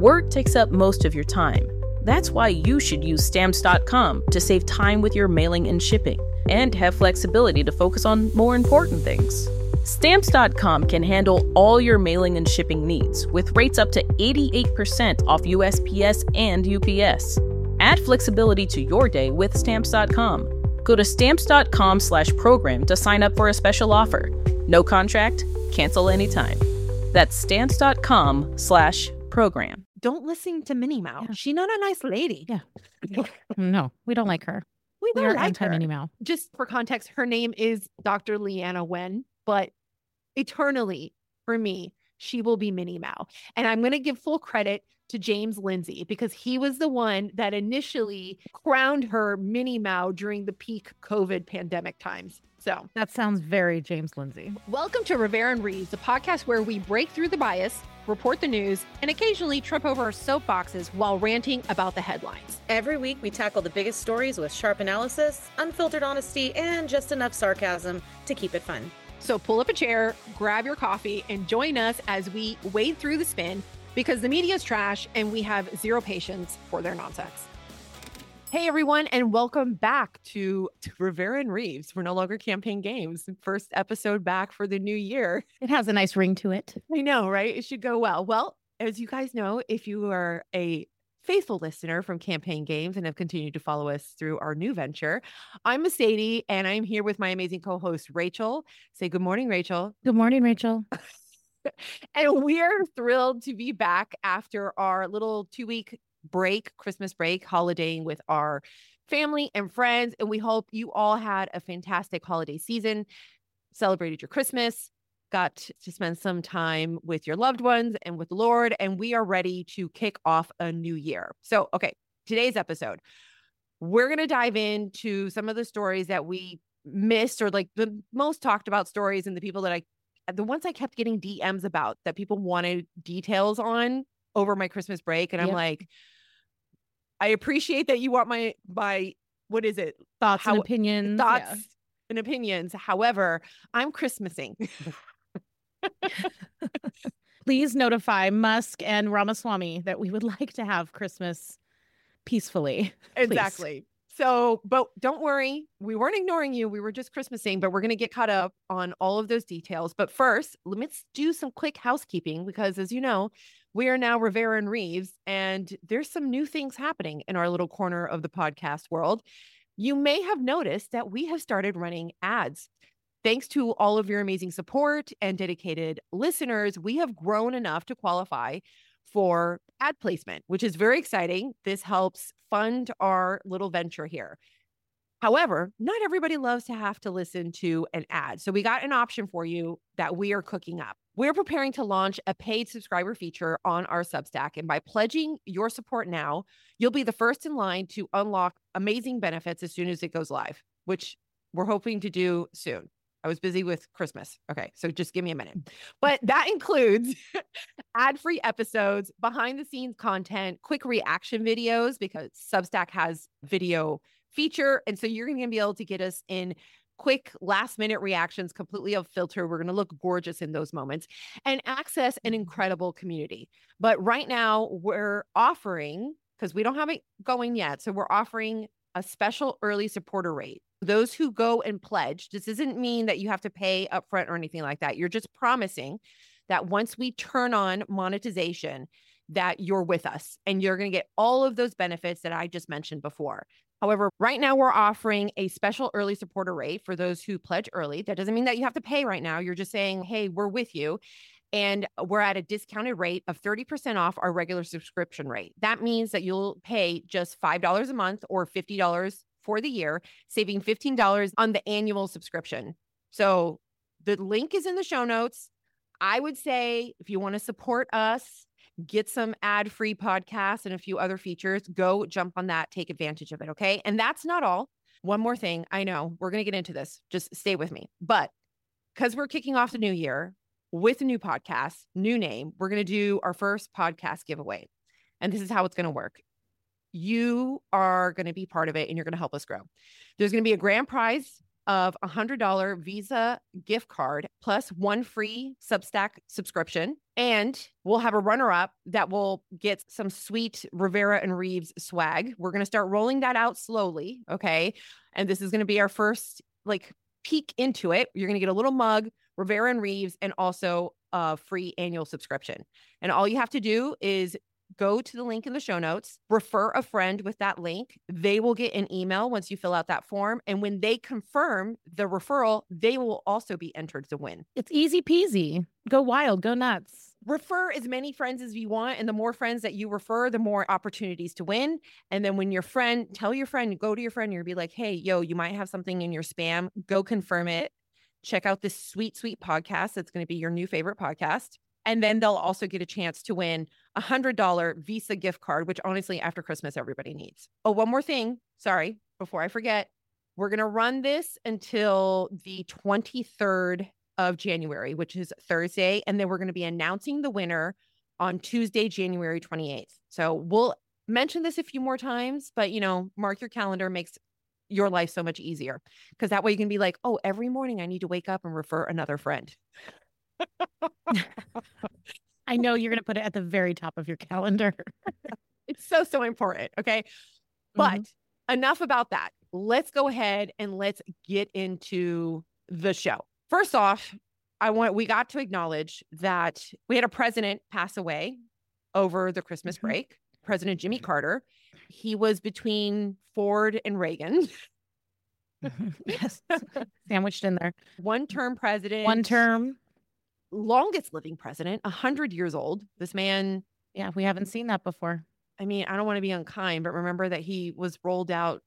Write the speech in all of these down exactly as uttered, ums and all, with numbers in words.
Work takes up most of your time. That's why you should use Stamps dot com to save time with your mailing and shipping, and have flexibility to focus on more important things. Stamps dot com can handle all your mailing and shipping needs with rates up to eighty-eight percent off U S P S and U P S. Add flexibility to your day with Stamps dot com. Go to Stamps dot com slash program to sign up for a special offer. No contract, cancel anytime. That's Stamps dot com slash program. Don't listen to Minnie Mouse. Yeah. She's not a nice lady. Yeah. No, we don't like her. We don't we are like anti her. Minnie Mouse. Just for context, her name is Doctor Leanna Wen, but eternally, for me, she will be Minnie Mouse. And I'm going to give full credit to James Lindsay because he was the one that initially crowned her Minnie Mouse during the peak COVID pandemic times. So that sounds very James Lindsay. Welcome to Rivera and Reeves, the podcast where we break through the bias, report the news, and occasionally trip over our soapboxes while ranting about the headlines. Every week, we tackle the biggest stories with sharp analysis, unfiltered honesty, and just enough sarcasm to keep it fun. So pull up a chair, grab your coffee, and join us as we wade through the spin because the media is trash and we have zero patience for their nonsense. Hey, everyone, and welcome back to, to Rivera and Reeves. We're no longer Campaign Games. First episode back for the new year. It has a nice ring to it. I know, right? It should go well. Well, as you guys know, if you are a faithful listener from Campaign Games and have continued to follow us through our new venture, I'm Mercedes, and I'm here with my amazing co-host, Rachel. Say good morning, Rachel. Good morning, Rachel. And we're thrilled to be back after our little two-week break, Christmas break, holidaying with our family and friends. And we hope you all had a fantastic holiday season, celebrated your Christmas, got to spend some time with your loved ones and with the Lord. And we are ready to kick off a new year. So, okay, today's episode, we're going to dive into some of the stories that we missed, or like the most talked about stories, and the people that I, the ones I kept getting D Ms about that people wanted details on over my Christmas break. And I'm yep. like, I appreciate that you want my, my, what is it? Thoughts How, and opinions. Thoughts yeah. and opinions. However, I'm Christmasing. Please notify Musk and Ramaswamy that we would like to have Christmas peacefully. Exactly. So, but don't worry, we weren't ignoring you. We were just Christmasing, but we're going to get caught up on all of those details. But first, let's do some quick housekeeping because, as you know, we are now Rivera and Reeves, and there's some new things happening in our little corner of the podcast world. You may have noticed that we have started running ads. Thanks to all of your amazing support and dedicated listeners, we have grown enough to qualify for ad placement, which is very exciting. This helps fund our little venture here. However, not everybody loves to have to listen to an ad. So we got an option for you that we are cooking up. We're preparing to launch a paid subscriber feature on our Substack. And by pledging your support now, you'll be the first in line to unlock amazing benefits as soon as it goes live, which we're hoping to do soon. I was busy with Christmas. Okay, so just give me a minute. But that includes ad-free episodes, behind-the-scenes content, quick reaction videos, because Substack has video feature. And so you're going to be able to get us in quick last-minute reactions, completely off filter. We're going to look gorgeous in those moments and access an incredible community. But right now, we're offering, because we don't have it going yet, so we're offering a special early supporter rate. Those who go and pledge, this doesn't mean that you have to pay upfront or anything like that. You're just promising that once we turn on monetization, that you're with us and you're going to get all of those benefits that I just mentioned before. However, right now we're offering a special early supporter rate for those who pledge early. That doesn't mean that you have to pay right now. You're just saying, hey, we're with you. And we're at a discounted rate of thirty percent off our regular subscription rate. That means that you'll pay just five dollars a month or fifty dollars for the year, saving fifteen dollars on the annual subscription. So the link is in the show notes. I would say if you want to support us, get some ad-free podcasts and a few other features, go jump on that, take advantage of it, okay? And that's not all. One more thing. I know we're going to get into this. Just stay with me. But because we're kicking off the new year with a new podcast, new name, we're going to do our first podcast giveaway. And this is how it's going to work. You are going to be part of it and you're going to help us grow. There's going to be a grand prize of a one hundred dollars Visa gift card plus one free Substack subscription. And we'll have a runner-up that will get some sweet Rivera and Reeves swag. We're going to start rolling that out slowly, okay? And this is going to be our first, like, peek into it. You're going to get a little mug, Rivera and Reeves, and also a free annual subscription. And all you have to do is go to the link in the show notes, refer a friend with that link. They will get an email once you fill out that form. And when they confirm the referral, they will also be entered to win. It's easy peasy. Go wild, go nuts. Refer as many friends as you want. And the more friends that you refer, the more opportunities to win. And then when your friend, tell your friend, go to your friend, you'll be like, hey, yo, you might have something in your spam. Go confirm it. Check out this sweet, sweet podcast. It's going to be your new favorite podcast. And then they'll also get a chance to win a one hundred dollars Visa gift card, which honestly, after Christmas, everybody needs. Oh, one more thing. Sorry, before I forget. We're going to run this until the twenty-third of January, which is Thursday. And then we're going to be announcing the winner on Tuesday, January twenty-eighth. So we'll mention this a few more times, but, you know, mark your calendar, makes your life so much easier. Because that way you can be like, oh, every morning I need to wake up and refer another friend. I know you're going to put it at the very top of your calendar. It's so, so important. Okay. But mm-hmm. enough about that. Let's go ahead and let's get into the show. First off, I want, we got to acknowledge that we had a president pass away over the Christmas mm-hmm. break, President Jimmy Carter. He was between Ford and Reagan. Yes. Sandwiched in there. One term president. One term. Longest living president, one hundred years old. This man. Yeah, we haven't seen that before. I mean, I don't want to be unkind, but remember that he was rolled out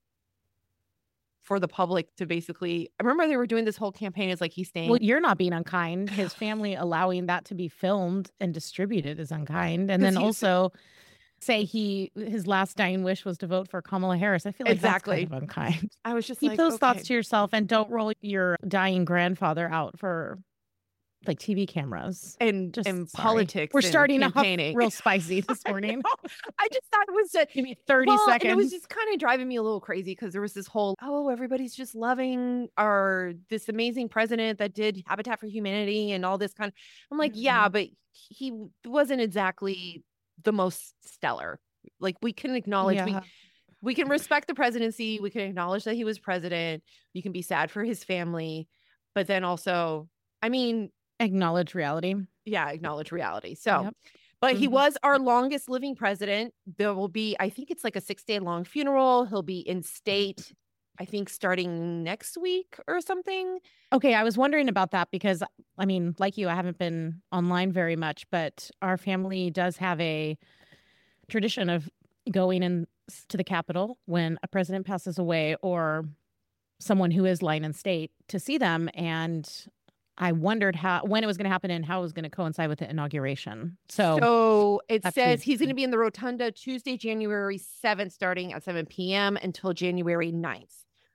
for the public to basically, I remember they were doing this whole campaign. It's like he's staying. Well, you're not being unkind. His family allowing that to be filmed and distributed is unkind. And then also say he, his last dying wish was to vote for Kamala Harris. I feel like exactly. that's kind of unkind. I was just Keep like, those okay. thoughts to yourself and don't roll your dying grandfather out for like T V cameras and just and sorry. politics. We're and starting off campaigning. real spicy this morning. I, I just thought it was a, give me thirty well, seconds. And it was just kind of driving me a little crazy because there was this whole, oh, everybody's just loving our this amazing president that did Habitat for Humanity and all this kind of. I'm like, mm-hmm. yeah, but he wasn't exactly the most stellar. Like we can acknowledge yeah. we we can respect the presidency. We can acknowledge that he was president. You can be sad for his family, but then also, I mean. Acknowledge reality. Yeah, acknowledge reality. So, yep. but mm-hmm. he was our longest living president. There will be, I think it's like a six day long funeral. He'll be in state, I think, starting next week or something. Okay, I was wondering about that because, I mean, like you, I haven't been online very much, but our family does have a tradition of going in to the Capitol when a president passes away or someone who is lying in state to see them. And I wondered how when it was going to happen and how it was going to coincide with the inauguration. So, so it says he's going to be in the Rotunda Tuesday, January seventh, starting at seven p.m. until January ninth.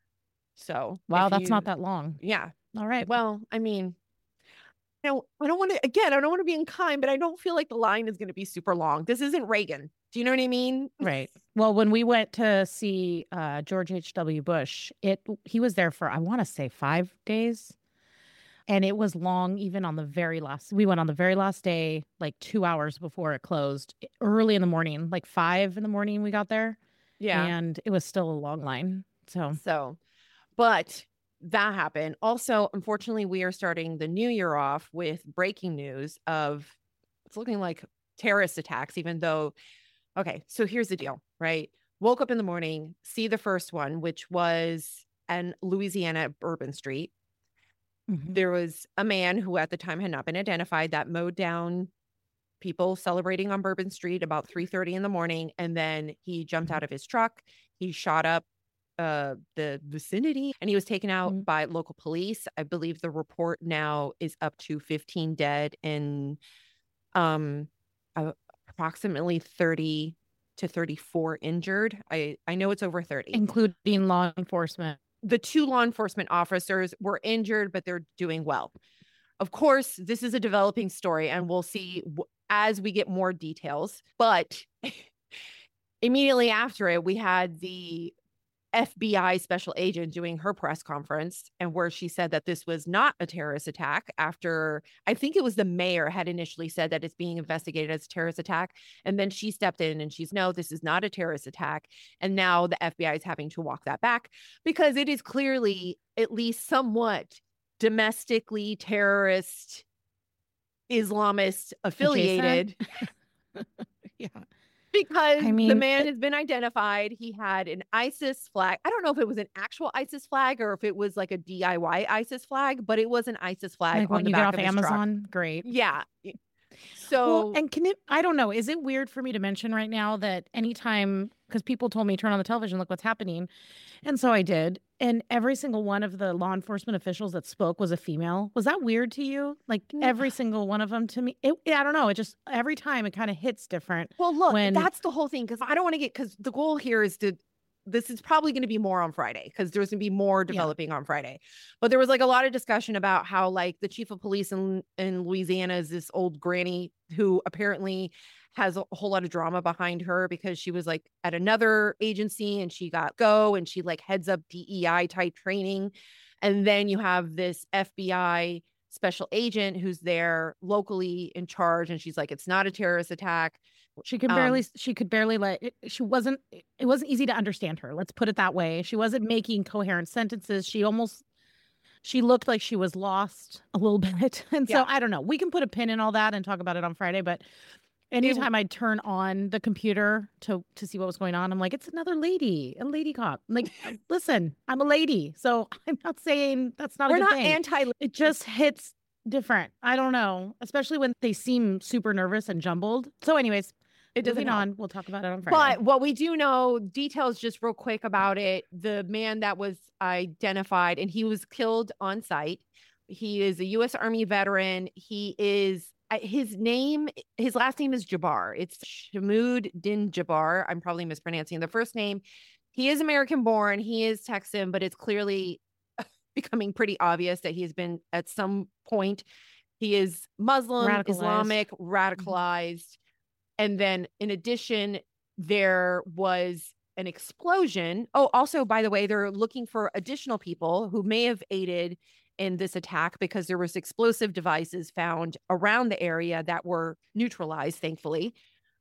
So, wow, that's you, not that long. Yeah. All right. Well, I mean, you know, I don't want to, again, I don't want to be unkind, but I don't feel like the line is going to be super long. This isn't Reagan. Do you know what I mean? Right. Well, when we went to see uh, George H W. Bush, it he was there for, I want to say five days. And it was long, even on the very last, we went on the very last day, like two hours before it closed, early in the morning, like five in the morning we got there. Yeah. And it was still a long line. So, so, but that happened. Also, unfortunately, we are starting the new year off with breaking news of, it's looking like terrorist attacks, even though, okay, so here's the deal, right? Woke up in the morning, see the first one, which was in Louisiana at Bourbon Street. Mm-hmm. There was a man who at the time had not been identified that mowed down people celebrating on Bourbon Street about three thirty in the morning. And then he jumped out of his truck. He shot up uh, the vicinity and he was taken out mm-hmm. by local police. I believe the report now is up to fifteen dead and um, uh, approximately thirty to thirty-four injured. I, I know it's over thirty. Including law enforcement. The two law enforcement officers were injured, but they're doing well. Of course, this is a developing story, and we'll see w- as we get more details. But immediately after it, we had the F B I special agent doing her press conference, and where she said that this was not a terrorist attack after, I think it was the mayor had initially said that it's being investigated as a terrorist attack. And then she stepped in and she's, no, this is not a terrorist attack. And now the F B I is having to walk that back because it is clearly at least somewhat domestically terrorist, Islamist affiliated. Yeah. Because I mean, the man it- has been identified. He had an ISIS flag. I don't know if it was an actual ISIS flag or if it was like a D I Y ISIS flag, but it was an ISIS flag like on when the you get back off of his truck. Amazon, great. Yeah. So, Well, and can it, I don't know, is it weird for me to mention right now that anytime, because people told me turn on the television, look what's happening. And so I did. And every single one of the law enforcement officials that spoke was a female. Was that weird to you? Like every single one of them to me? It, I don't know. It just, every time it kind of hits different. well, look, when- that's the whole thing. Cause I don't want to get, cause the goal here is to, this is probably going to be more on Friday because there's going to be more developing on Friday. But there was like a lot of discussion about how like the chief of police in, in Louisiana is this old granny who apparently has a whole lot of drama behind her because she was like at another agency and she got go and she like heads up D E I type training. And then you have this F B I special agent who's there locally in charge. And she's like, it's not a terrorist attack. She could Um, barely, she could barely let, it, she wasn't, it wasn't easy to understand her. Let's put it that way. She wasn't making coherent sentences. She almost, she looked like she was lost a little bit. And so Yeah. I don't know. We can put a pin in all that and talk about it on Friday, but anytime I'd turn on the computer to to see what was going on, I'm like, it's another lady, a lady cop. I'm like, listen, I'm a lady. So I'm not saying that's not We're a good not thing. anti. It just hits different. I don't know, especially when they seem super nervous and jumbled. So anyways, It doesn't moving help. on. We'll talk about it on Friday. But what we do know, details just real quick about it. The man that was identified and he was killed on site. He is a U S Army veteran. He is, uh, his name, his last name is Jabbar. It's Shamoud Din Jabbar. I'm probably mispronouncing the first name. He is American born. He is Texan, but it's clearly becoming pretty obvious that he has been at some point. He is Muslim, Radicalized. Islamic, radicalized. And then in addition, there was an explosion. Oh, also, by the way, they're looking for additional people who may have aided in this attack because there was explosive devices found around the area that were neutralized, thankfully.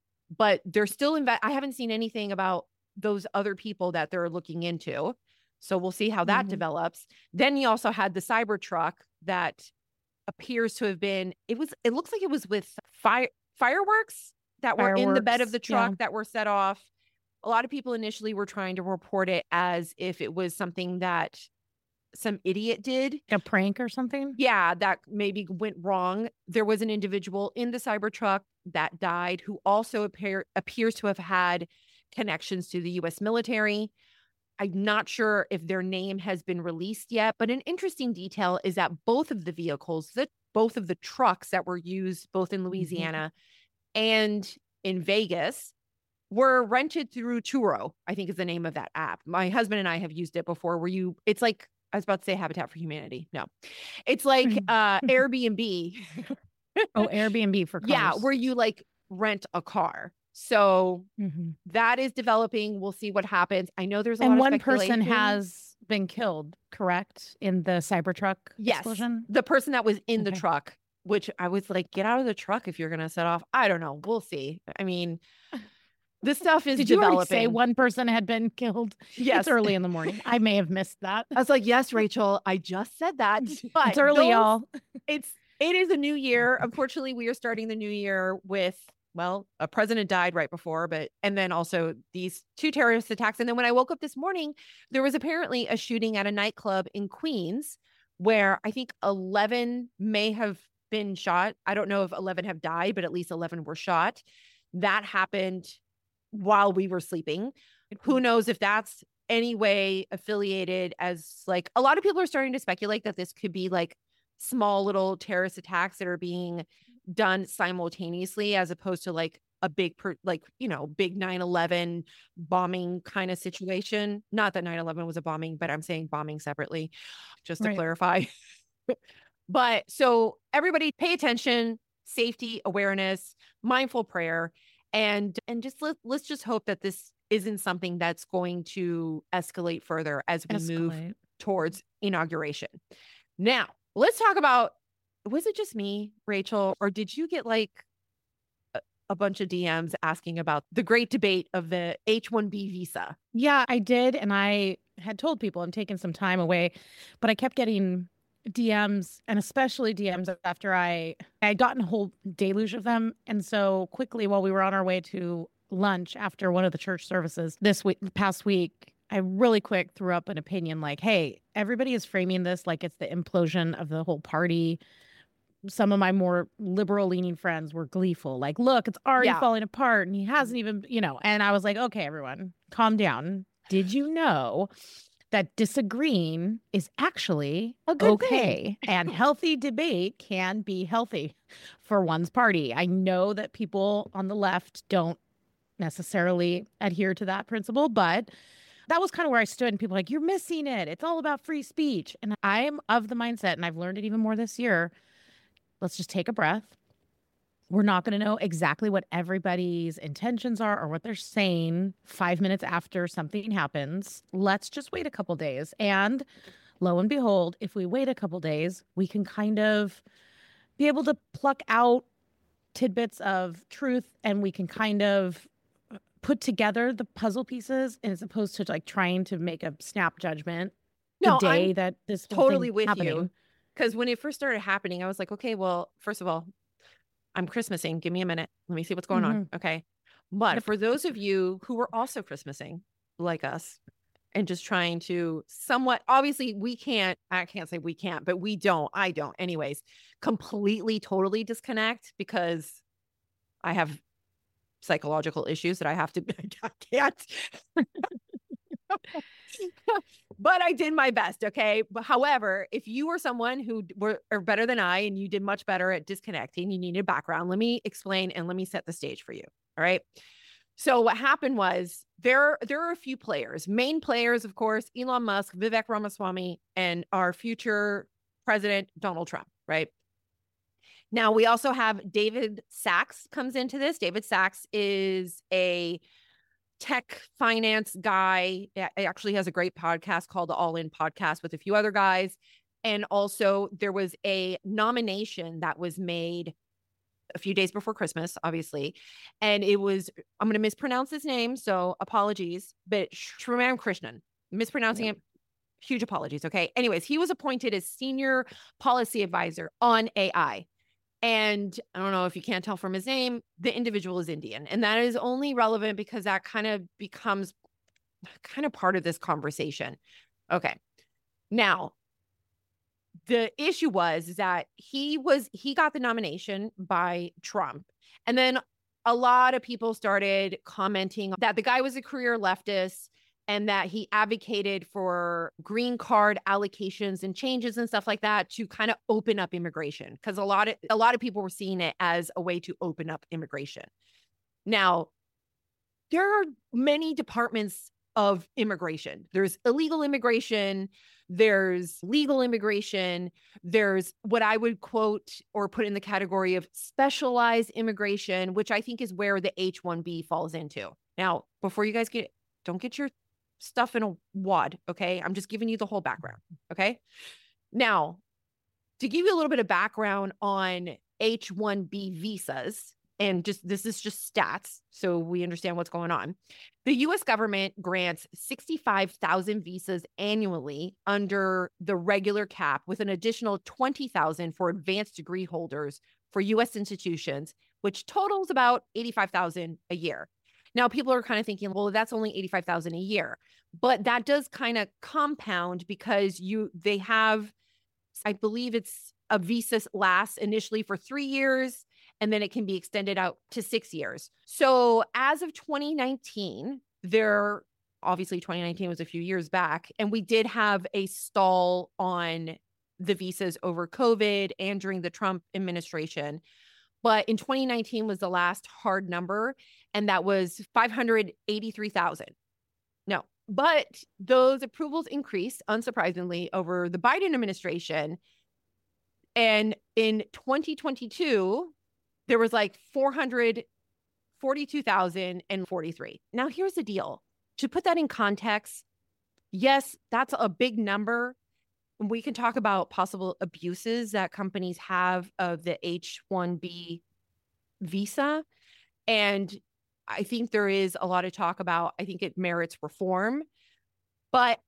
But they're still in, I haven't seen anything about those other people that they're looking into. So we'll see how that Mhm. develops. Then you also had the Cybertruck that appears to have been, it was, it looks like it was with fire fireworks that were in the bed of Fireworks, the truck yeah. that were set off. A lot of people initially were trying to report it as if it was something that some idiot did. a prank or something. Yeah, that maybe went wrong. There was an individual in the Cybertruck that died who also appear, appears to have had connections to the U S military. I'm not sure if their name has been released yet, but an interesting detail is that both of the vehicles, that both of the trucks that were used both in Louisiana and in Vegas were rented through Turo, I think is the name of that app. My husband and I have used it before where you, it's like, I was about to say Habitat for Humanity. No, it's like uh, Airbnb. Oh, Airbnb for cars. Yeah, where you like rent a car. So Mhm. that is developing. We'll see what happens. I know there's a And lot one of person speculation. has been killed, correct, in the Cybertruck Yes, explosion. the person that was in the Okay. truck, which I was like, get out of the truck if you're going to set off. I don't know. We'll see. I mean, this stuff is Did you developing. already say one person had been killed? Yes. It's early in the morning. I may have missed that. I was like, yes, Rachel, I just said that. But It's early, those- y'all. It's it is a new year. Unfortunately, we are starting the new year with, well, a president died right before, but and then also these two terrorist attacks. And then when I woke up this morning, there was apparently a shooting at a nightclub in Queens where I think eleven may have been shot. I don't know if eleven have died, but at least eleven were shot. That happened while we were sleeping. Who knows if that's any way affiliated as like a lot of people are starting to speculate that this could be like small little terrorist attacks that are being done simultaneously as opposed to like a big per, like you know big nine eleven bombing kind of situation. Not that nine eleven was a bombing, but I'm saying bombing separately just to Right. clarify. But so everybody pay attention, safety awareness, mindful prayer, and and just let, let's just hope that this isn't something that's going to escalate further as we Escalate. move towards inauguration. Now, let's talk about, was it just me, Rachel, or did you get like a, a bunch of D Ms asking about the great debate of the H one B visa? Yeah, I did. And I had told people I'm taking some time away, but I kept getting D Ms, and especially D Ms after I I had gotten a whole deluge of them. And so quickly, while we were on our way to lunch after one of the church services this week, past week, I really quick threw up an opinion like, hey, everybody is framing this like it's the implosion of the whole party. Some of my more liberal leaning friends were gleeful, like, look, it's already Yeah. falling apart and he hasn't even, you know, and I was like, okay, everyone, calm down. Did you know that disagreeing is actually A good okay and healthy debate can be healthy for one's party? I know that people on the left don't necessarily adhere to that principle, but that was kind of where I stood, and people were like, you're missing it. It's all about free speech. And I'm of the mindset, and I've learned it even more this year. Let's just take a breath. We're not going to know exactly what everybody's intentions are or what they're saying five minutes after something happens. Let's just wait a couple days. And lo and behold, if we wait a couple days, we can kind of be able to pluck out tidbits of truth, and we can kind of put together the puzzle pieces, and as opposed to like trying to make a snap judgment the No, day I'm that this whole totally thing's with happening. you. Because when it first started happening, I was like, okay, well, first of all, I'm Christmasing. Give me a minute. Let me see what's going on. Okay. But Yep. for those of you who were also Christmasing like us and just trying to somewhat, obviously we can't, I can't say we can't, but we don't, I don't anyways, completely, totally disconnect because I have psychological issues that I have to, I can't. But I did my best. Okay. But however, if you were someone who were are better than I and you did much better at disconnecting, you needed background. Let me explain and let me set the stage for you. All right. So what happened was there, there are a few players, main players, of course, Elon Musk, Vivek Ramaswamy, and our future president, Donald Trump. Right. Now we also have David Sachs comes into this. David Sachs is a tech finance guy. It actually has a great podcast called the All In Podcast with a few other guys. And also there was a nomination that was made a few days before Christmas, obviously. And it was, I'm going to mispronounce his name, so apologies, but Shriram Krishnan, mispronouncing Yep. it. Huge apologies. Okay. Anyways, he was appointed as senior policy advisor on A I. And I don't know if you can't tell from his name, the individual is Indian. And that is only relevant because that kind of becomes kind of part of this conversation. Okay. Now, the issue was is that he was, he got the nomination by Trump. And then a lot of people started commenting that the guy was a career leftist and that he advocated for green card allocations and changes and stuff like that to kind of open up immigration. Because a lot of a lot of people were seeing it as a way to open up immigration. Now, there are many departments of immigration. There's illegal immigration, there's legal immigration, there's what I would quote or put in the category of specialized immigration, which I think is where the H one B falls into. Now, before you guys get, don't get your stuff in a wad, okay? I'm just giving you the whole background, okay? Now, to give you a little bit of background on H one B visas, and just this is just stats, so we understand what's going on. The U S government grants sixty-five thousand visas annually under the regular cap, with an additional twenty thousand for advanced degree holders for U S institutions, which totals about eighty-five thousand a year. Now, people are kind of thinking, well, that's only eighty-five thousand a year, but that does kind of compound because you they have, I believe it's a visa lasts initially for three years, and then it can be extended out to six years. So as of twenty nineteen, there, obviously twenty nineteen was a few years back, and we did have a stall on the visas over COVID and during the Trump administration. But in twenty nineteen was the last hard number, and that was five hundred eighty-three thousand. No, but those approvals increased, unsurprisingly, over the Biden administration. And in twenty twenty-two, there was like four hundred forty-two thousand forty-three. Now, here's the deal. to put that in context, yes, that's a big number. We can talk about possible abuses that companies have of the H one B visa. And I think there is a lot of talk about, I think it merits reform. But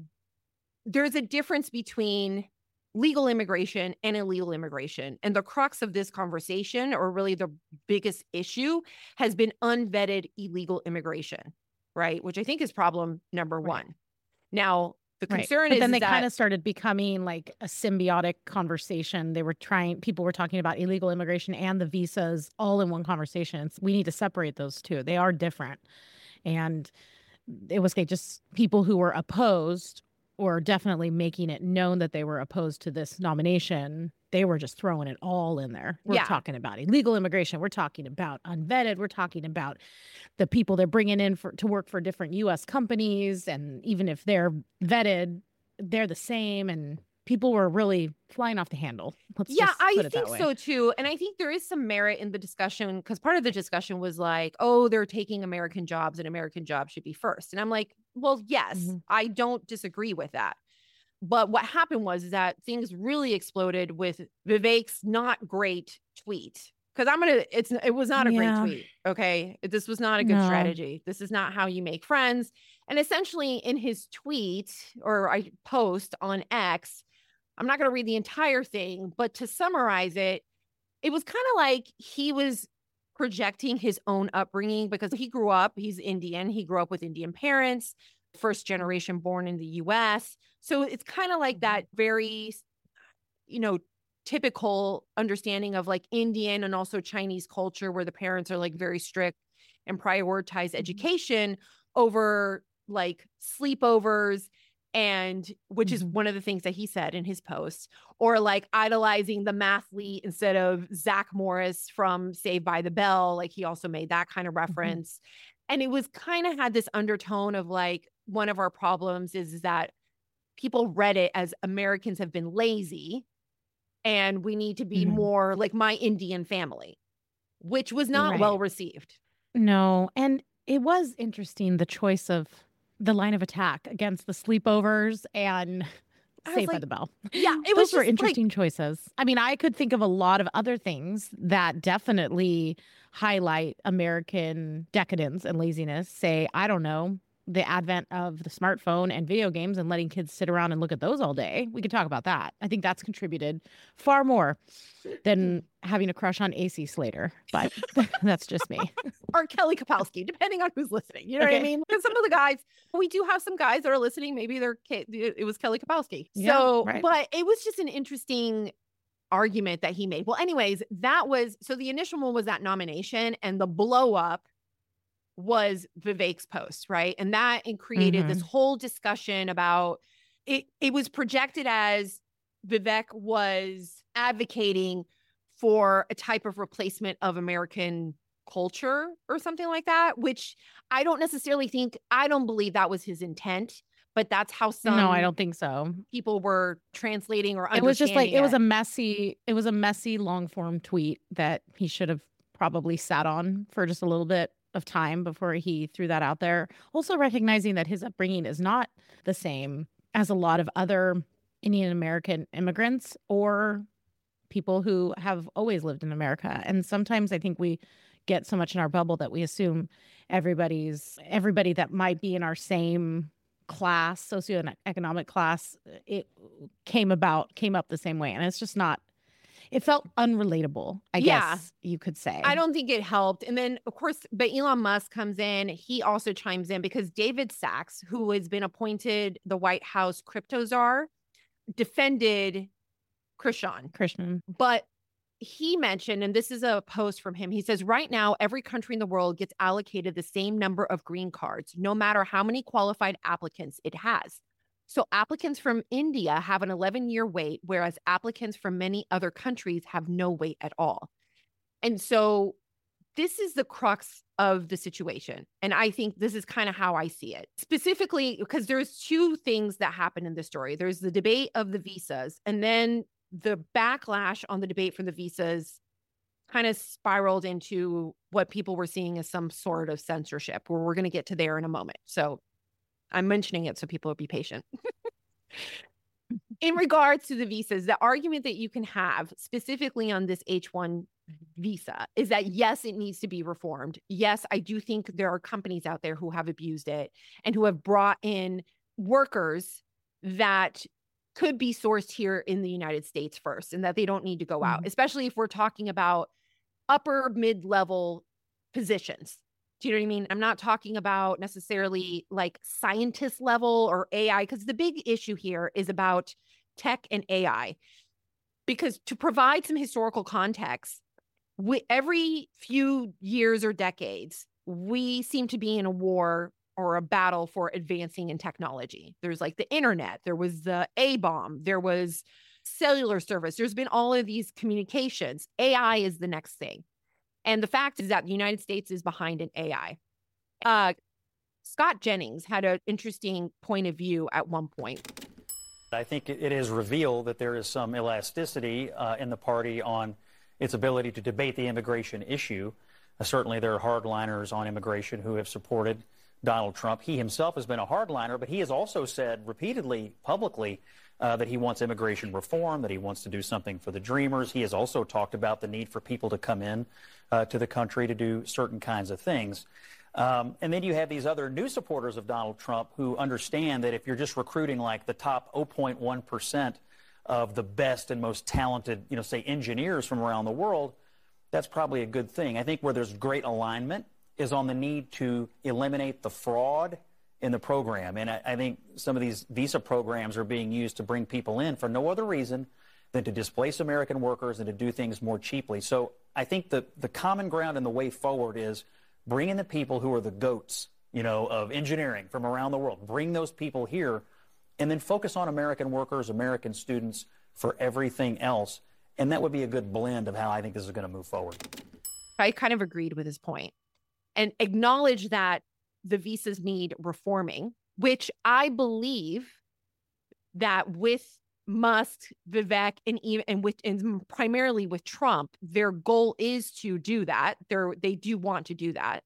there's a difference between legal immigration and illegal immigration. And the crux of this conversation, or really the biggest issue, has been unvetted illegal immigration, right? Which I think is problem number Right. one. Now, the Right. concern But is then they that, kind of started becoming like a symbiotic conversation. They were trying, people were talking about illegal immigration and the visas all in one conversation. It's- we need to separate those two. They are different. And it was like just people who were opposed or definitely making it known that they were opposed to this nomination. They were just throwing it all in there. We're Yeah. talking about illegal immigration. We're talking about unvetted. We're talking about the people they're bringing in for to work for different U S companies. And even if they're vetted, they're the same. And people were really flying off the handle. Let's yeah, just I put it think that way. so too. And I think there is some merit in the discussion, because part of the discussion was like, oh, they're taking American jobs and American jobs should be first. And I'm like, well, yes, Mhm. I don't disagree with that. But what happened was is that things really exploded with Vivek's not great tweet. Because I'm gonna, it's it was not a Yeah. great tweet. Okay, this was not a good No. strategy. This is not how you make friends. And essentially, in his tweet or I post on X, I'm not gonna read the entire thing, but to summarize it, it was kind of like he was projecting his own upbringing, because he grew up, he's Indian, he grew up with Indian parents, first generation born in the U S. So it's kind of like that very, you know, typical understanding of like Indian and also Chinese culture, where the parents are like very strict and prioritize education over like sleepovers, and which is Mhm. one of the things that he said in his posts, or like idolizing the mathlete instead of Zach Morris from Saved by the Bell. Like he also made that kind of reference. And it was kind of had this undertone of like, one of our problems is, is that people read it as Americans have been lazy and we need to be Mhm. more like my Indian family, which was not Right. well received. No. And it was interesting, the choice of the line of attack against the sleepovers and I was Saved by like, the Bell. yeah, it Those was were just like, interesting choices. I mean, I could think of a lot of other things that definitely highlight American decadence and laziness. Say, I don't know, the advent of the smartphone and video games and letting kids sit around and look at those all day. We could talk about that. I think that's contributed far more than having a crush on A C Slater, but that's just me. or Kelly Kapowski, depending on who's listening. You know what I Okay. mean? Because some of the guys, we do have some guys that are listening. Maybe they're, Ke- it was Kelly Kapowski. Yeah, So, right. but it was just an interesting argument that he made. Well, anyways, that was, so the initial one was that nomination, and the blow up was Vivek's post, right? And that and created this Mhm. whole discussion about it. It was projected as Vivek was advocating for a type of replacement of American culture or something like that, which I don't necessarily think, I don't believe that was his intent, but that's how some No, I don't think so. people were translating or It was just like, understanding it was a messy, it was a messy long form tweet that he should have probably sat on for just a little bit of time before he threw that out there. Also recognizing that his upbringing is not the same as a lot of other Indian American immigrants or people who have always lived in America. And sometimes I think we get so much in our bubble that we assume everybody's everybody that might be in our same class, socioeconomic class, it came about, came up the same way. And it's just not, it felt unrelatable, I Yeah. guess you could say. I don't think it helped. And then, of course, but Elon Musk comes in. He also chimes in because David Sachs, who has been appointed the White House crypto czar, defended Krishan. Krishnan. But he mentioned, and this is a post from him, he says, right now, every country in the world gets allocated the same number of green cards, no matter how many qualified applicants it has. So applicants from India have an eleven-year wait, whereas applicants from many other countries have no wait at all. And so this is the crux of the situation. And I think this is kind of how I see it. Specifically, because there's two things that happen in this story. There's the debate of the visas, and then the backlash on the debate for the visas kind of spiraled into what people were seeing as some sort of censorship, where we're going to get to there in a moment. So I'm mentioning it so people will be patient. In regards to the visas, the argument that you can have specifically on this H one visa is that, yes, it needs to be reformed. Yes, I do think there are companies out there who have abused it and who have brought in workers that could be sourced here in the United States first, and that they don't need to go out, Mhm. especially if we're talking about upper mid-level positions. Do you know what I mean? I'm not talking about necessarily like scientist level or A I, because the big issue here is about tech and A I. Because to provide some historical context, we, every few years or decades, we seem to be in a war or a battle for advancing in technology. There's like the internet, there was the A-bomb, there was cellular service. There's been all of these communications. A I is the next thing. And the fact is that the United States is behind in A I. Uh, Scott Jennings had an interesting point of view at one point. I think it is revealed that there is some elasticity uh, in the party on its ability to debate the immigration issue. Uh, certainly there are hardliners on immigration who have supported Donald Trump. He himself has been a hardliner, but he has also said repeatedly, publicly, uh, that he wants immigration reform, that he wants to do something for the Dreamers. He has also talked about the need for people to come in uh, to the country to do certain kinds of things. Um, and then you have these other new supporters of Donald Trump who understand that if you're just recruiting like the top zero point one percent of the best and most talented, you know, say engineers from around the world, that's probably a good thing. I think where there's great alignment is on the need to eliminate the fraud in the program. And I, I think some of these visa programs are being used to bring people in for no other reason than to displace American workers and to do things more cheaply. So I think the, the common ground and the way forward is bring in the people who are the goats, you know, of engineering from around the world. Bring those people here and then focus on American workers, American students for everything else. And that would be a good blend of how I think this is going to move forward. I kind of agreed with his point and acknowledge that the visas need reforming, which I believe that with Musk, Vivek, and even and with and primarily with Trump, their goal is to do that. They're they do want to do that.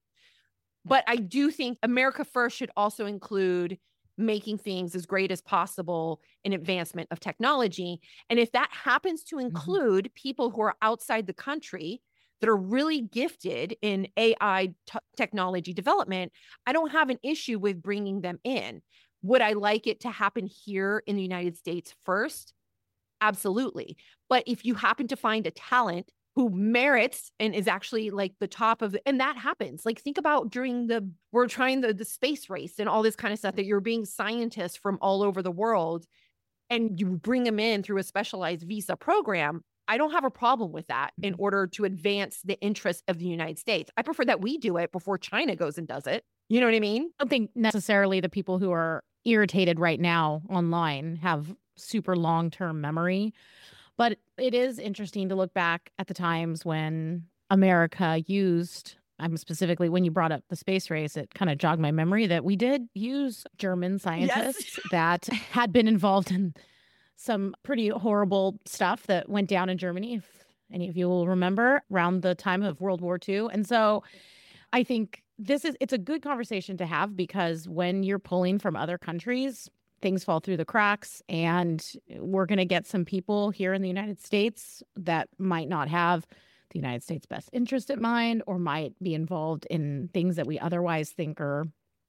But I do think America First should also include making things as great as possible in advancement of technology. And if that happens to include mm-hmm. people who are outside the country that are really gifted in A I t- technology development, I don't have an issue with bringing them in. Would I like it to happen here in the United States first? Absolutely. But if you happen to find a talent who merits and is actually like the top of the, and that happens. Like think about during the, we're trying the, the space race and all this kind of stuff, that you're being scientists from all over the world and you bring them in through a specialized visa program. I don't have a problem with that in order to advance the interests of the United States. I prefer that we do it before China goes and does it. You know what I mean? I don't think necessarily the people who are irritated right now online have super long-term memory. But it is interesting to look back at the times when America used, I'm specifically when you brought up the space race, it kind of jogged my memory that we did use German scientists yes. that had been involved in some pretty horrible stuff that went down in Germany, if any of you will remember, around the time of World War Two. And so I think this is, it's a good conversation to have, because when you're pulling from other countries, things fall through the cracks, and we're going to get some people here in the United States that might not have the United States' best interest in mind, or might be involved in things that we otherwise think are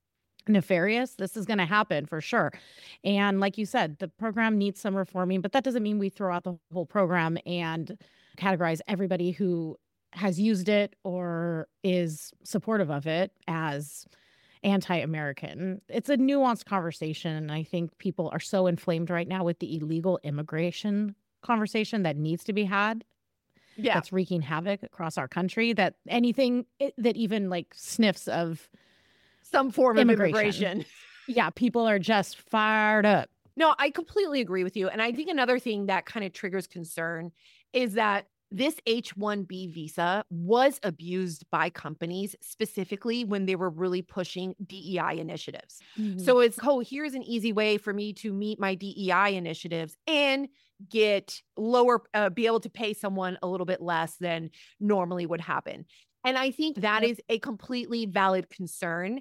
nefarious. This is going to happen for sure. And like you said, the program needs some reforming, but that doesn't mean we throw out the whole program and categorize everybody who has used it or is supportive of it as anti-American. It's a nuanced conversation. And I think people are so inflamed right now with the illegal immigration conversation that needs to be had. Yeah. That's wreaking havoc across our country, that anything that even like sniffs of some form immigration. of immigration. Yeah. People are just fired up. No, I completely agree with you. And I think another thing that kind of triggers concern is that this H one B visa was abused by companies, specifically when they were really pushing D E I initiatives. Mm-hmm. So it's, oh, here's an easy way for me to meet my D E I initiatives and get lower, uh, be able to pay someone a little bit less than normally would happen. And I think that is a completely valid concern.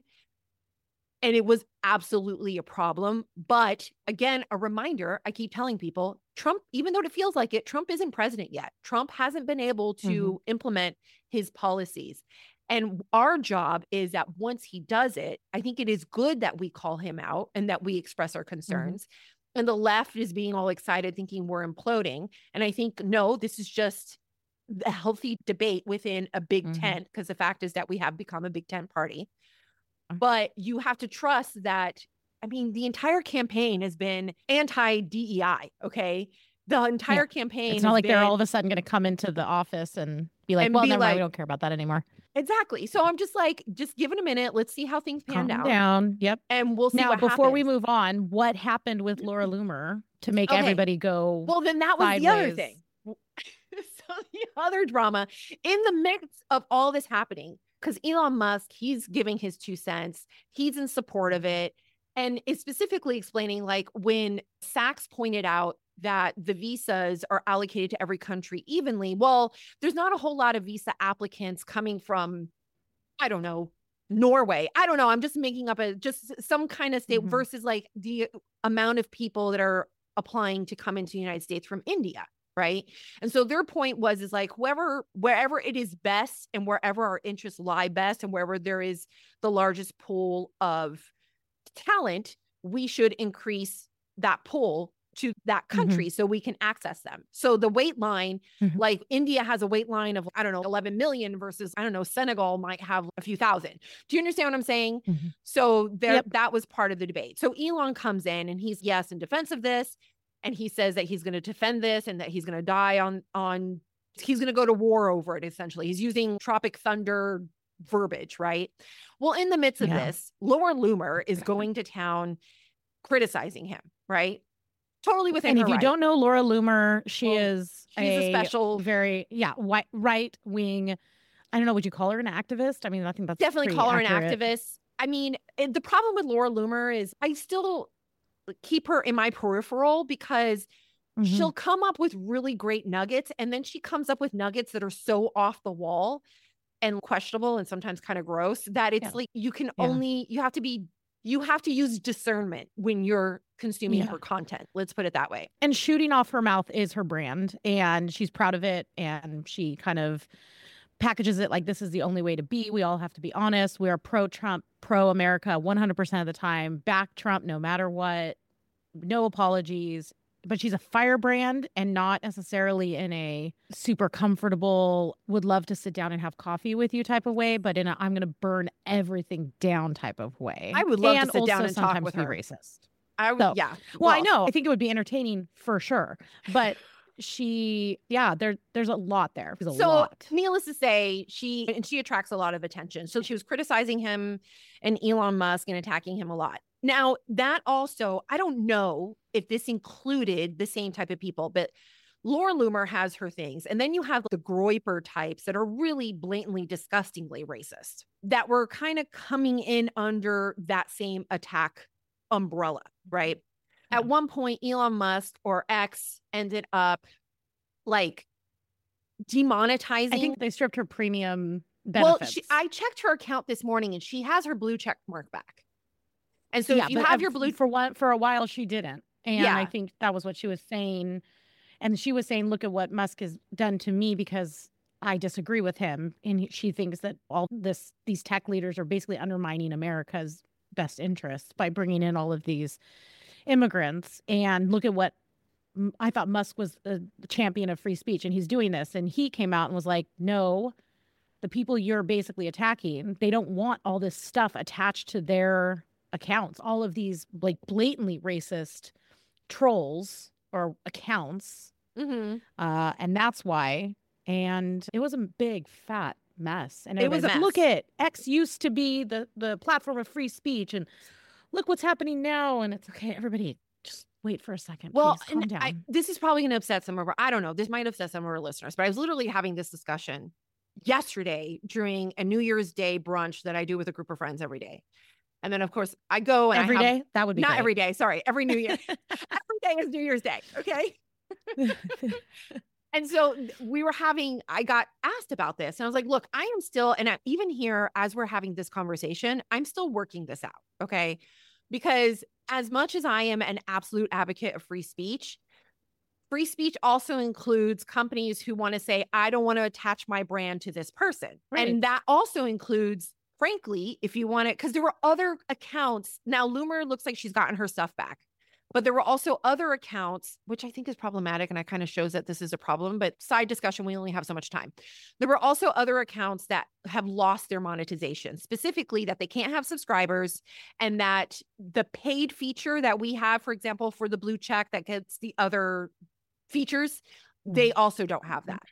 And it was absolutely a problem. But again, a reminder, I keep telling people, Trump, even though it feels like it, Trump isn't president yet. Trump hasn't been able to mm-hmm. implement his policies. And our job is that once he does it, I think it is good that we call him out and that we express our concerns. Mm-hmm. And the left is being all excited, thinking we're imploding. And I think, no, this is just a healthy debate within a big mm-hmm. tent, because the fact is that we have become a big tent party. But you have to trust that, I mean, the entire campaign has been anti-D E I, okay? The entire yeah. campaign It's not like been, they're all of a sudden going to come into the office and be like, and well, be never like, mind, we don't care about that anymore. Exactly. So I'm just like, just give it a minute. Let's see how things pan Calm out. down. Yep. And we'll see now, what before happens. we move on, what happened with Laura Loomer to make okay. everybody go Well, then that was sideways? the other thing. So the other drama in the midst of all this happening, because Elon Musk, he's giving his two cents. He's in support of it. And is specifically explaining, like, when Sachs pointed out that the visas are allocated to every country evenly. Well, there's not a whole lot of visa applicants coming from, I don't know, Norway. I don't know. I'm just making up a, just some kind of state mm-hmm. versus like the amount of people that are applying to come into the United States from India. Right. And so their point was, is like, whoever, wherever it is best and wherever our interests lie best and wherever there is the largest pool of talent, we should increase that pool to that country mm-hmm. so we can access them. So the wait line, mm-hmm. like India has a wait line of, I don't know, eleven million versus, I don't know, Senegal might have a few thousand. Do you understand what I'm saying? Mm-hmm. So there, yep. that was part of the debate. So Elon comes in and he's, yes, in defense of this. And he says that he's going to defend this and that he's going to die on, on, he's going to go to war over it, essentially. He's using Tropic Thunder verbiage, right? Well, in the midst of yeah. this, Laura Loomer is going to town criticizing him, right? Totally within and her if you right. don't know Laura Loomer, she well, is she's a, a special, very, yeah, white, right wing. I don't know. Would you call her an activist? I mean, I think that's definitely call her accurate. an activist. I mean, it, the problem with Laura Loomer is I still keep her in my peripheral because mm-hmm. she'll come up with really great nuggets. And then she comes up with nuggets that are so off the wall and questionable and sometimes kind of gross that it's yeah. like, you can yeah. only, you have to be, you have to use discernment when you're consuming yeah. her content. Let's put it that way. And shooting off her mouth is her brand and she's proud of it. And she kind of packages it like, this is the only way to be. We all have to be honest. We are pro-Trump, pro-America one hundred percent of the time. Back Trump no matter what. No apologies. But she's a firebrand and not necessarily in a super comfortable, would love to sit down and have coffee with you type of way, but in a I'm going to burn everything down type of way. I would love and to sit down and talk with be her. Racist. I would, so, yeah. Well, well, I know. I think it would be entertaining for sure. But she, yeah, there, there's a lot there. There's a so, lot. Needless to say, she and she attracts a lot of attention. So she was criticizing him and Elon Musk and attacking him a lot. Now, that also, I don't know if this included the same type of people, but Laura Loomer has her things. And then you have the Groyper types that are really blatantly, disgustingly racist that were kind of coming in under that same attack umbrella, right? Yeah. At one point, Elon Musk or X ended up like demonetizing. I think they stripped her premium benefits. Well, she, I checked her account this morning and she has her blue check mark back. And so yeah, if you have uh, your blue for one for a while, she didn't. And yeah. I think that was what she was saying. And she was saying, look at what Musk has done to me because I disagree with him. And she thinks that all this these tech leaders are basically undermining America's best interests by bringing in all of these immigrants. And look at what I thought Musk was a champion of free speech. And he's doing this. And he came out and was like, no, the people you're basically attacking, they don't want all this stuff attached to their accounts, all of these like blatantly racist trolls or accounts. Mm-hmm. Uh, and that's why. And it was a big fat mess. And it was a like, mess. Look at X used to be the, the platform of free speech. And look what's happening now. And it's okay. Everybody just wait for a second. Well, Please, calm down. I, this is probably going to upset some of our, I don't know. This might upset some of our listeners, but I was literally having this discussion yesterday during a New Year's Day brunch that I do with a group of friends every day. And then, of course, I go and every I have, day. That would be not great. every day. Sorry, every New Year. Every day is New Year's Day. Okay. And so we were having, I got asked about this and I was like, look, I am still, and I, even here, as we're having this conversation, I'm still working this out. Okay. Because as much as I am an absolute advocate of free speech, free speech also includes companies who want to say, I don't want to attach my brand to this person. Right. And that also includes, frankly, if you want it, because there were other accounts. Now, Loomer looks like she's gotten her stuff back. But there were also other accounts, which I think is problematic, and it kind of shows that this is a problem, but side discussion, we only have so much time. There were also other accounts that have lost their monetization, specifically that they can't have subscribers, and that the paid feature that we have, for example, for the blue check that gets the other features, they also don't have that.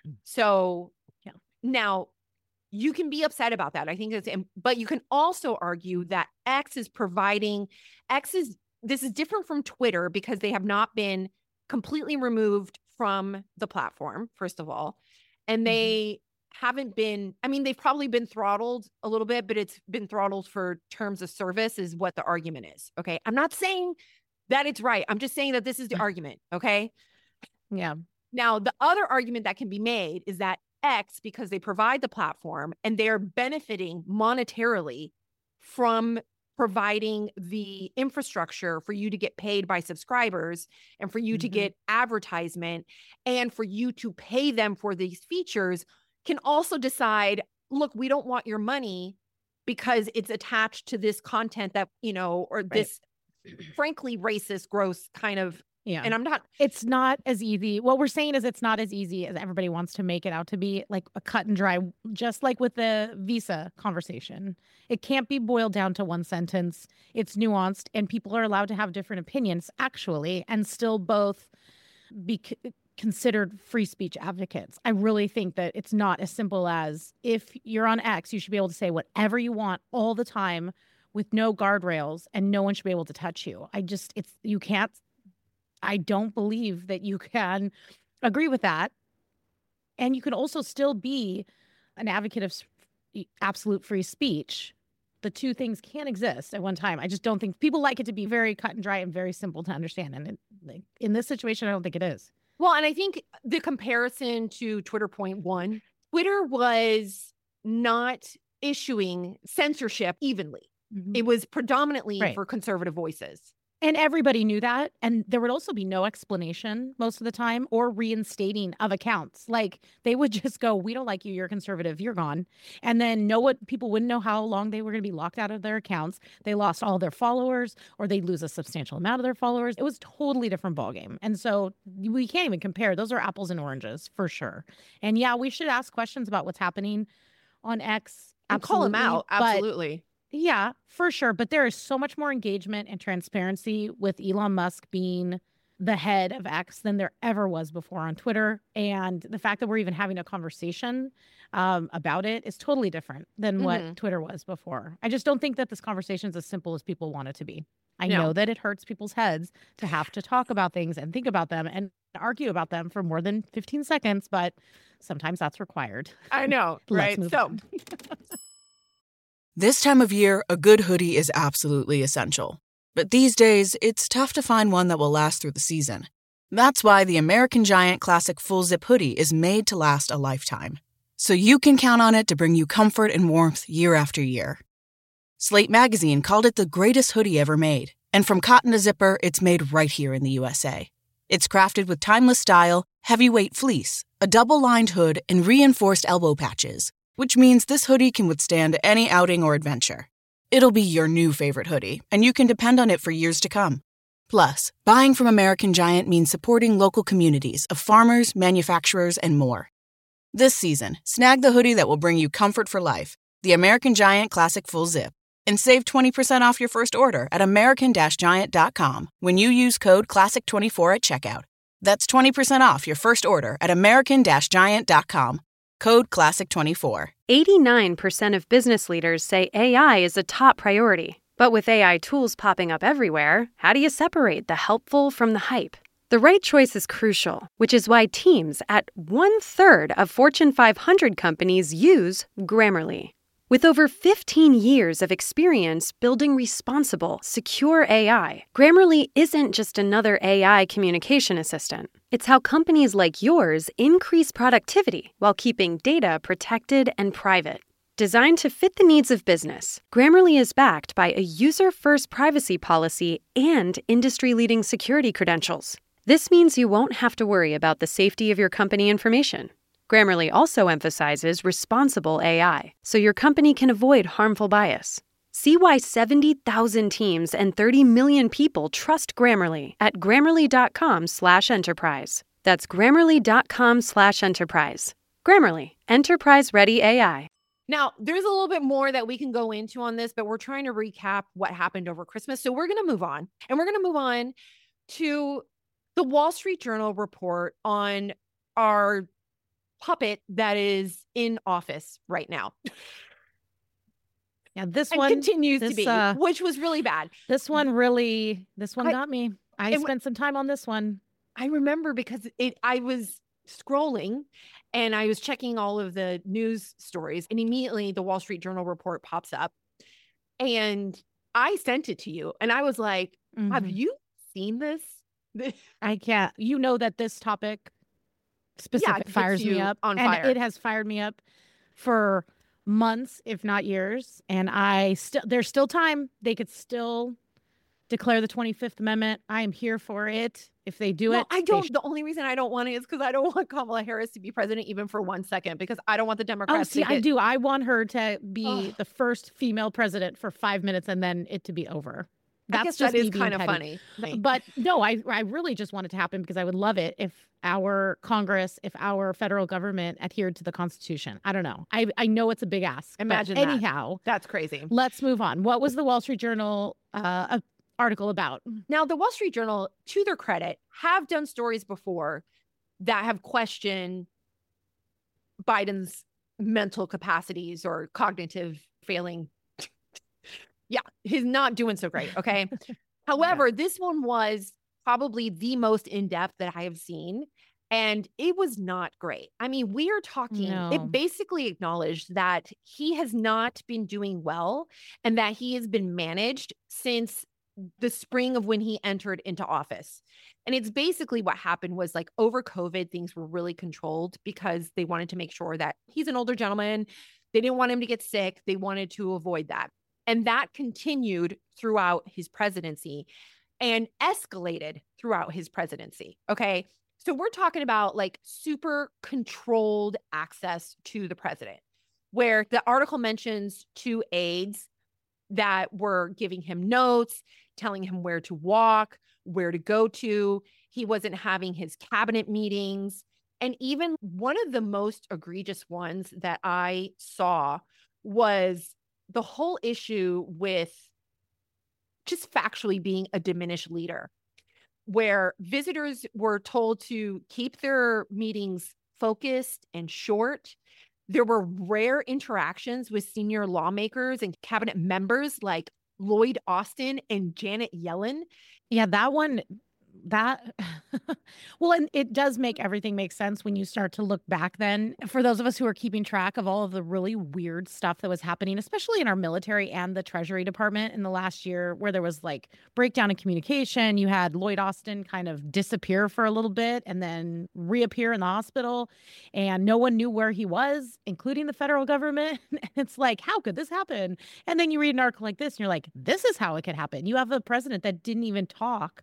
So yeah. Now, you can be upset about that. I think it's, but you can also argue that X is providing, X is This is different from Twitter because they have not been completely removed from the platform, first of all. And they mm-hmm. haven't been, I mean, they've probably been throttled a little bit, but it's been throttled for terms of service is what the argument is. Okay. I'm not saying that it's right. I'm just saying that this is the argument. Okay. Yeah. Now, the other argument that can be made is that X, because they provide the platform and they're benefiting monetarily from providing the infrastructure for you to get paid by subscribers and for you mm-hmm. to get advertisement and for you to pay them for these features, can also decide, look, we don't want your money because it's attached to this content that, you know, or right. this frankly racist, gross kind of. Yeah. And I'm not, it's not as easy. What we're saying is it's not as easy as everybody wants to make it out to be, like a cut and dry, just like with the visa conversation. It can't be boiled down to one sentence. It's nuanced and people are allowed to have different opinions actually, and still both be c- considered free speech advocates. I really think that it's not as simple as if you're on X, you should be able to say whatever you want all the time with no guardrails and no one should be able to touch you. I just, it's, you can't, I don't believe that you can agree with that. And you can also still be an advocate of absolute free speech. The two things can't exist at one time. I just don't think people like it to be very cut and dry and very simple to understand. And it, like, in this situation, I don't think it is. Well, and I think the comparison to Twitter point one, Twitter was not issuing censorship evenly. Mm-hmm. It was predominantly right. for conservative voices. And everybody knew that. And there would also be no explanation most of the time or reinstating of accounts. Like they would just go, we don't like you. You're conservative. You're gone. And then know what people wouldn't know how long they were going to be locked out of their accounts. They lost all their followers or they'd lose a substantial amount of their followers. It was a totally different ballgame. And so we can't even compare. Those are apples and oranges for sure. And yeah, we should ask questions about what's happening on X. And call them out. Absolutely. Yeah, for sure. But there is so much more engagement and transparency with Elon Musk being the head of X than there ever was before on Twitter. And the fact that we're even having a conversation um, about it is totally different than mm-hmm. what Twitter was before. I just don't think that this conversation is as simple as people want it to be. I no. know that it hurts people's heads to have to talk about things and think about them and argue about them for more than fifteen seconds, but sometimes that's required. I know, right? So... This time of year, a good hoodie is absolutely essential. But these days, it's tough to find one that will last through the season. That's why the American Giant Classic Full Zip Hoodie is made to last a lifetime. So you can count on it to bring you comfort and warmth year after year. Slate Magazine called it the greatest hoodie ever made. And from cotton to zipper, it's made right here in the U S A. It's crafted with timeless style, heavyweight fleece, a double-lined hood, and reinforced elbow patches, which means this hoodie can withstand any outing or adventure. It'll be your new favorite hoodie, and you can depend on it for years to come. Plus, buying from American Giant means supporting local communities of farmers, manufacturers, and more. This season, snag the hoodie that will bring you comfort for life, the American Giant Classic Full Zip, and save twenty percent off your first order at american giant dot com when you use code classic twenty-four at checkout. That's twenty percent off your first order at american giant dot com. Code classic twenty-four. eighty-nine percent of business leaders say A I is a top priority. But with A I tools popping up everywhere, how do you separate the helpful from the hype? The right choice is crucial, which is why teams at one-third of Fortune five hundred companies use Grammarly. With over fifteen years of experience building responsible, secure A I, Grammarly isn't just another A I communication assistant. It's how companies like yours increase productivity while keeping data protected and private. Designed to fit the needs of business, Grammarly is backed by a user-first privacy policy and industry-leading security credentials. This means you won't have to worry about the safety of your company information. Grammarly also emphasizes responsible A I, so your company can avoid harmful bias. See why seventy thousand teams and thirty million people trust Grammarly at grammarly.com slash enterprise. That's grammarly.com slash enterprise. Grammarly, enterprise-ready A I. Now, there's a little bit more that we can go into on this, but we're trying to recap what happened over Christmas. So we're going to move on. And we're going to move on to the Wall Street Journal report on our puppet that is in office right now. Yeah, this and one continues this, to be, uh, which was really bad. This one really, this one I, got me. I it, spent some time on this one. I remember because it, I was scrolling and I was checking all of the news stories, and immediately the Wall Street Journal report pops up, and I sent it to you, and I was like, mm-hmm. have you seen this? I can't. You know that this topic specific yeah, fires me up on and fire. It has fired me up for months, if not years. And I still, there's still time. They could still declare the twenty-fifth Amendment. I am here for it. If they do well, it, I don't. sh- the only reason I don't want it is because I don't want Kamala Harris to be president even for one second, because I don't want the Democrats. Oh, see, to get... I do. I want her to be oh. the first female president for five minutes and then it to be over. That's I guess just that is kind of funny. But no, I I really just want it to happen because I would love it if our Congress, if our federal government adhered to the Constitution. I don't know. I I know it's a big ask. Imagine but that. Anyhow, that's crazy. Let's move on. What was the Wall Street Journal uh, article about? Now, the Wall Street Journal, to their credit, have done stories before that have questioned Biden's mental capacities or cognitive failing. Yeah, he's not doing so great. Okay. However, yeah. this one was probably the most in-depth that I have seen, and it was not great. I mean, we are talking, no. it basically acknowledged that he has not been doing well and that he has been managed since the spring of when he entered into office. And it's basically what happened was, like, over COVID, things were really controlled because they wanted to make sure that he's an older gentleman. They didn't want him to get sick. They wanted to avoid that. And that continued throughout his presidency and escalated throughout his presidency. Okay. So we're talking about like super controlled access to the president, where the article mentions two aides that were giving him notes, telling him where to walk, where to go to. He wasn't having his cabinet meetings. And even one of the most egregious ones that I saw was the whole issue with just factually being a diminished leader, where visitors were told to keep their meetings focused and short. There were rare interactions with senior lawmakers and cabinet members like Lloyd Austin and Janet Yellen. Yeah, that one, that, well, and it does make everything make sense when you start to look back then. For those of us who are keeping track of all of the really weird stuff that was happening, especially in our military and the Treasury Department in the last year, where there was like breakdown in communication. You had Lloyd Austin kind of disappear for a little bit and then reappear in the hospital, and no one knew where he was, including the federal government. It's like, how could this happen? And then you read an article like this and you're like, this is how it could happen. You have a president that didn't even talk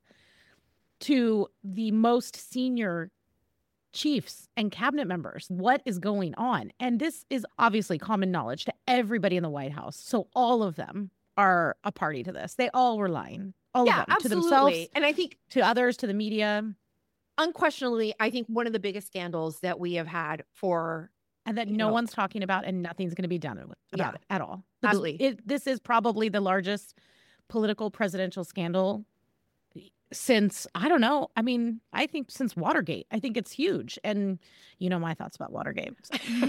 to the most senior chiefs and cabinet members. What is going on? And this is obviously common knowledge to everybody in the White House. So all of them are a party to this. They all were lying. All yeah, of them. Absolutely. To themselves. And I think to others, to the media. Unquestionably, I think one of the biggest scandals that we have had for and that no know, one's talking about and nothing's going to be done about yeah, it at all. Absolutely. It, this is probably the largest political presidential scandal since, I don't know. I mean, I think since Watergate. I think it's huge. And you know my thoughts about Watergate. So.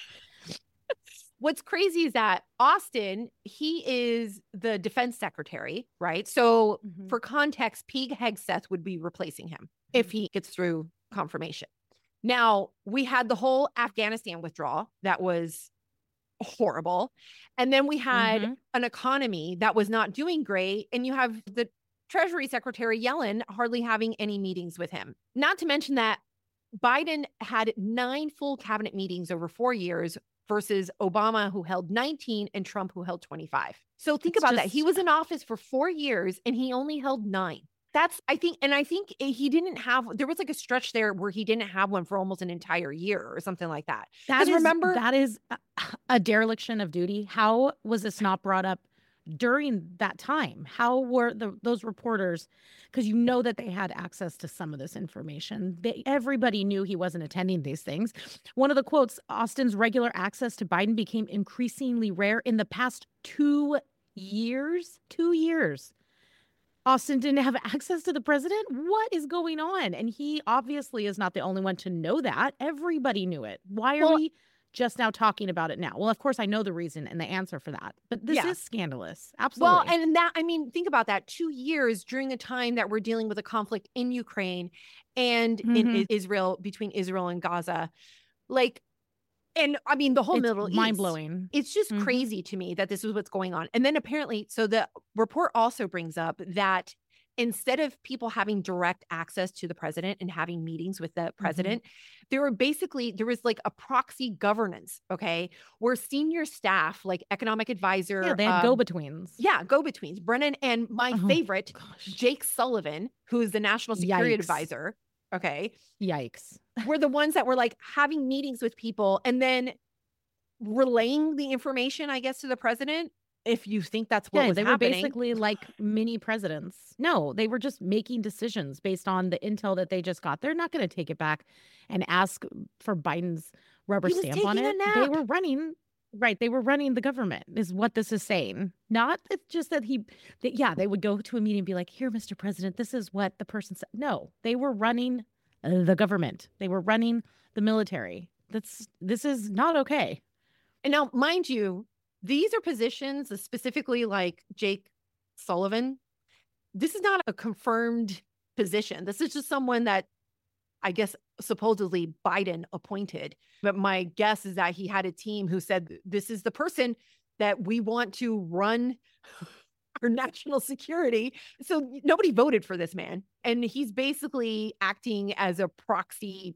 What's crazy is that Austin, he is the defense secretary, right? So mm-hmm. for context, Pete Hegseth would be replacing him mm-hmm. if he gets through confirmation. Now, we had the whole Afghanistan withdrawal that was horrible. And then we had Mhm. an economy that was not doing great. And you have the Treasury Secretary Yellen hardly having any meetings with him. Not to mention that Biden had nine full cabinet meetings over four years versus Obama, who held nineteen, and Trump, who held twenty-five. So think It's about that. He just- was in office for four years and he only held nine. That's, I think, and I think he didn't have, there was like a stretch there where he didn't have one for almost an entire year or something like that. That 'Cause is, remember, that is a, a dereliction of duty. How was this not brought up during that time? How were the those reporters, because you know that they had access to some of this information. They, everybody knew he wasn't attending these things. One of the quotes, Austin's regular access to Biden became increasingly rare in the past two years. Two years. Austin didn't have access to the president? What is going on? And he obviously is not the only one to know that. Everybody knew it. Why are Well- we just now talking about it now? Well, of course, I know the reason and the answer for that, but this Yeah. is scandalous. Absolutely. well, and that, I mean, think about that. Two years during a time that we're dealing with a conflict in Ukraine and in Mhm. I- Israel, between Israel and Gaza. Like, and I mean, the whole it's Middle East. mind-blowing. It's just Mhm. crazy to me that this is what's going on. And then apparently, so the report also brings up that instead of people having direct access to the president and having meetings with the president, there were basically, there was like a proxy governance, okay, where senior staff, like economic advisor. Yeah, they had um, go-betweens. Yeah, go-betweens. Brennan and my Oh, favorite, Gosh. Jake Sullivan, who is the national security Yikes. advisor, okay, Yikes. were the ones that were like having meetings with people and then relaying the information, I guess, to the president. If you think that's what Yeah, was they happening. were basically like mini presidents. No, they were just making decisions based on the intel that they just got. They're not going to take it back and ask for Biden's rubber He was stamp on taking a it. They nap. were running, right? They were running the government, is what this is saying. Not it's just that he, that, yeah, they would go to a meeting and be like, "Here, Mister President, this is what the person said." No, they were running the government. They were running the military. That's this is not okay. And now, mind you, these are positions, specifically like Jake Sullivan. This is not a confirmed position. This is just someone that I guess supposedly Biden appointed. But my guess is that he had a team who said, this is the person that we want to run our national security. So nobody voted for this man. And he's basically acting as a proxy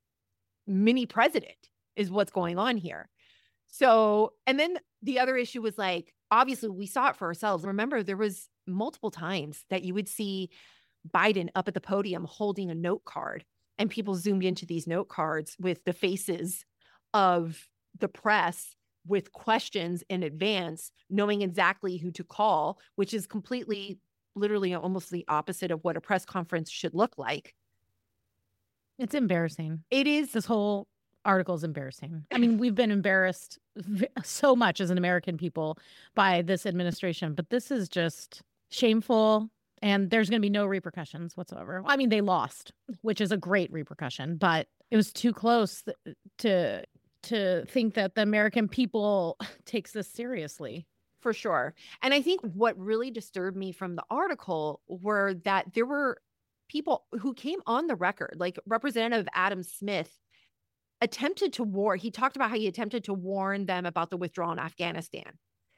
mini president is what's going on here. So, and then the other issue was like, obviously we saw it for ourselves. Remember, there was multiple times that you would see Biden up at the podium holding a note card and people zoomed into these note cards with the faces of the press with questions in advance, knowing exactly who to call, which is completely, literally almost the opposite of what a press conference should look like. It's embarrassing. It is. This whole article is embarrassing. I mean, we've been embarrassed v- so much as an American people by this administration, but this is just shameful. And there's going to be no repercussions whatsoever. I mean, they lost, which is a great repercussion, but it was too close th- to to think that the American people takes this seriously. For sure. And I think what really disturbed me from the article were that there were people who came on the record, like Representative Adam Smith attempted to warn, he talked about how he attempted to warn them about the withdrawal in Afghanistan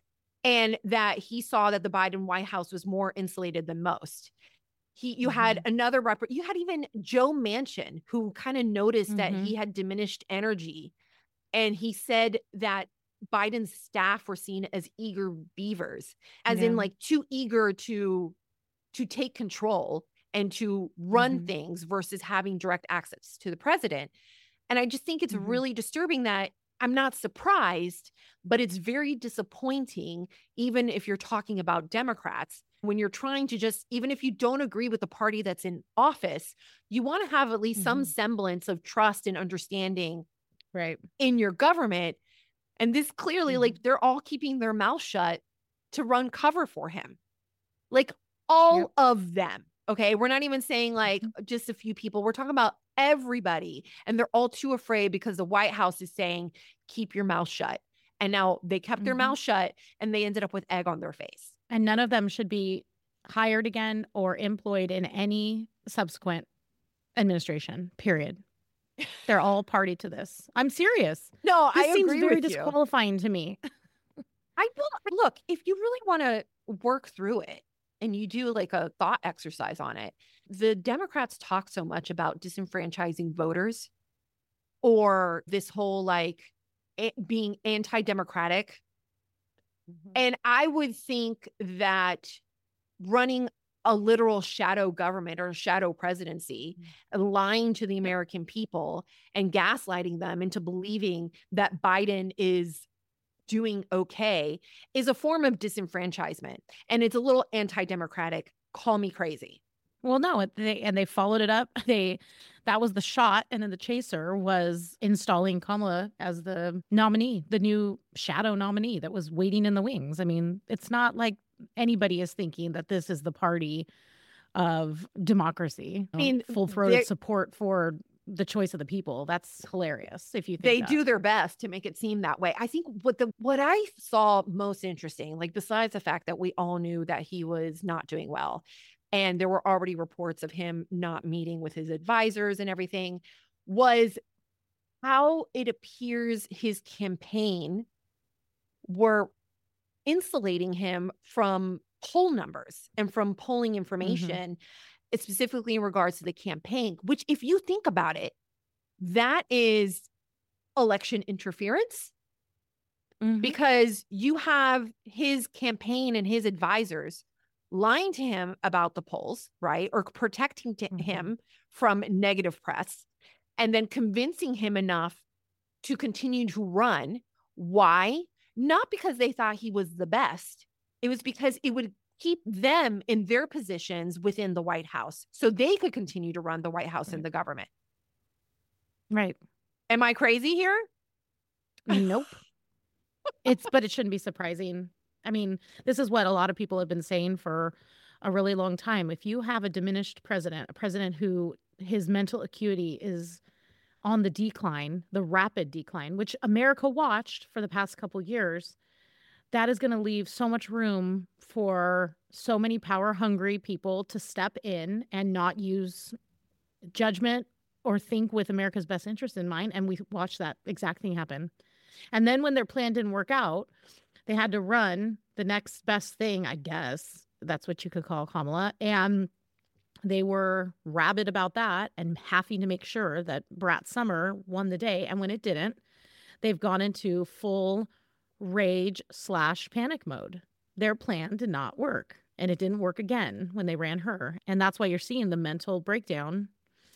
and that he saw that the Biden White House was more insulated than most. He, you Mm-hmm. had another rep, you had even Joe Manchin, who kind of noticed Mhm. that he had diminished energy. And he said that Biden's staff were seen as eager beavers, as in Yeah. like too eager to to take control and to run Mhm. things versus having direct access to the president. And I just think it's Mhm. really disturbing that I'm not surprised, but it's very disappointing, even if you're talking about Democrats, when you're trying to just, even if you don't agree with the party that's in office, you want to have at least some Mhm. semblance of trust and understanding Right. in your government. And this clearly, Mhm. like, they're all keeping their mouth shut to run cover for him. Like, all Yep. of them. Okay. We're not even saying like just a few people. We're talking about everybody. And they're all too afraid because the White House is saying, keep your mouth shut. And now they kept their Mhm. mouth shut and they ended up with egg on their face. And none of them should be hired again or employed in any subsequent administration, period. They're all party to this. I'm serious. No, this I seems agree very with you. disqualifying to me. I will look, if you really want to work through it and you do like a thought exercise on it, the Democrats talk so much about disenfranchising voters or this whole like a- being anti-democratic. Mm-hmm. And I would think that running a literal shadow government or shadow presidency, mm-hmm. lying to the American people and gaslighting them into believing that Biden is doing okay is a form of disenfranchisement. And it's a little anti-democratic. Call me crazy. Well, no, they, and they followed it up. They, that was the shot. And then the chaser was installing Kamala as the nominee, the new shadow nominee that was waiting in the wings. I mean, it's not like anybody is thinking that this is the party of democracy. I mean, full-throated support for the choice of the people. That's hilarious. If you think they that. do their best to make it seem that way. I think what the what I saw most interesting, like besides the fact that we all knew that he was not doing well, and there were already reports of him not meeting with his advisors and everything, was how it appears his campaign were insulating him from poll numbers and from polling information, mm-hmm. specifically in regards to the campaign, which if you think about it, that is election interference, mm-hmm. because you have his campaign and his advisors lying to him about the polls, right? Or protecting to mm-hmm. him from negative press, and then convincing him enough to continue to run. Why? Not because they thought he was the best. It was because it would keep them in their positions within the White House so they could continue to run the White House right. and the government. Right. Am I crazy here? Nope. It's, but it shouldn't be surprising. I mean, this is what a lot of people have been saying for a really long time. If you have a diminished president, a president who his mental acuity is on the decline, the rapid decline, which America watched for the past couple years, that is going to leave so much room for so many power-hungry people to step in and not use judgment or think with America's best interest in mind. And we watched that exact thing happen. And then when their plan didn't work out, they had to run the next best thing, I guess. That's what you could call Kamala. And they were rabid about that and having to make sure that Brat Summer won the day. And when it didn't, they've gone into full rage slash panic mode. Their plan did not work. And it didn't work again when they ran her. And that's why you're seeing the mental breakdown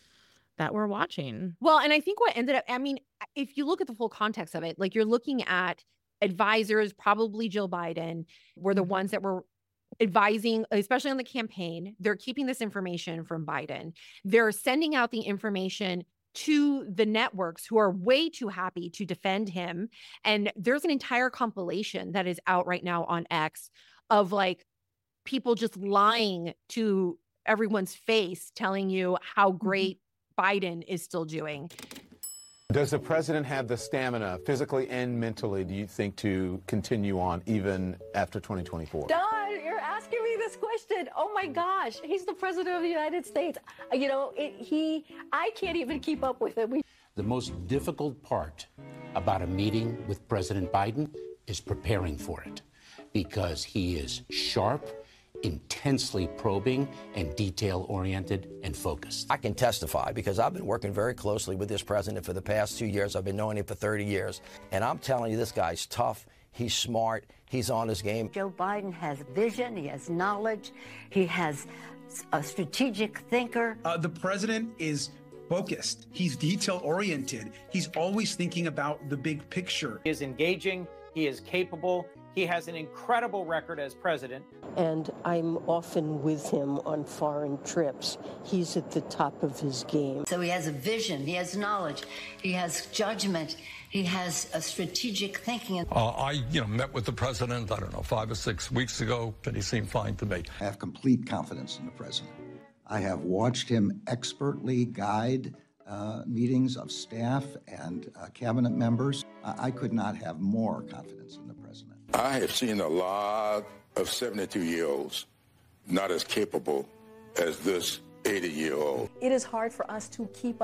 that we're watching. Well, and I think what ended up, I mean, if you look at the full context of it, like you're looking at advisors, probably Jill Biden, were the ones that were advising, especially on the campaign. They're keeping this information from Biden. They're sending out the information to the networks who are way too happy to defend him. And there's an entire compilation that is out right now on X of like people just lying to everyone's face, telling you how great Biden is still doing. Does the president have the stamina, physically and mentally, do you think, to continue on even after twenty twenty-four? Don, you're asking me this question. Oh my gosh, he's the president of the United States. You know, it, he, I can't even keep up with it. We- the most difficult part about a meeting with President Biden is preparing for it, because he is sharp, intensely probing, and detail-oriented and focused. I can testify because I've been working very closely with this president for the past two years. I've been knowing him for thirty years. And I'm telling you, this guy's tough. He's smart. He's on his game. Joe Biden has vision. He has knowledge. He has a strategic thinker. Uh, the president is focused. He's detail-oriented. He's always thinking about the big picture. He is engaging. He is capable. He has an incredible record as president. And I'm often with him on foreign trips. He's at the top of his game. So he has a vision, he has knowledge, he has judgment, he has a strategic thinking. Uh, I, you know, met with the president, I don't know, five or six weeks ago, and he seemed fine to me. I have complete confidence in the president. I have watched him expertly guide uh, meetings of staff and uh, cabinet members. I, I could not have more confidence in the president. I have seen a lot of seventy-two-year-olds not as capable as this eighty-year-old. It is hard for us to keep up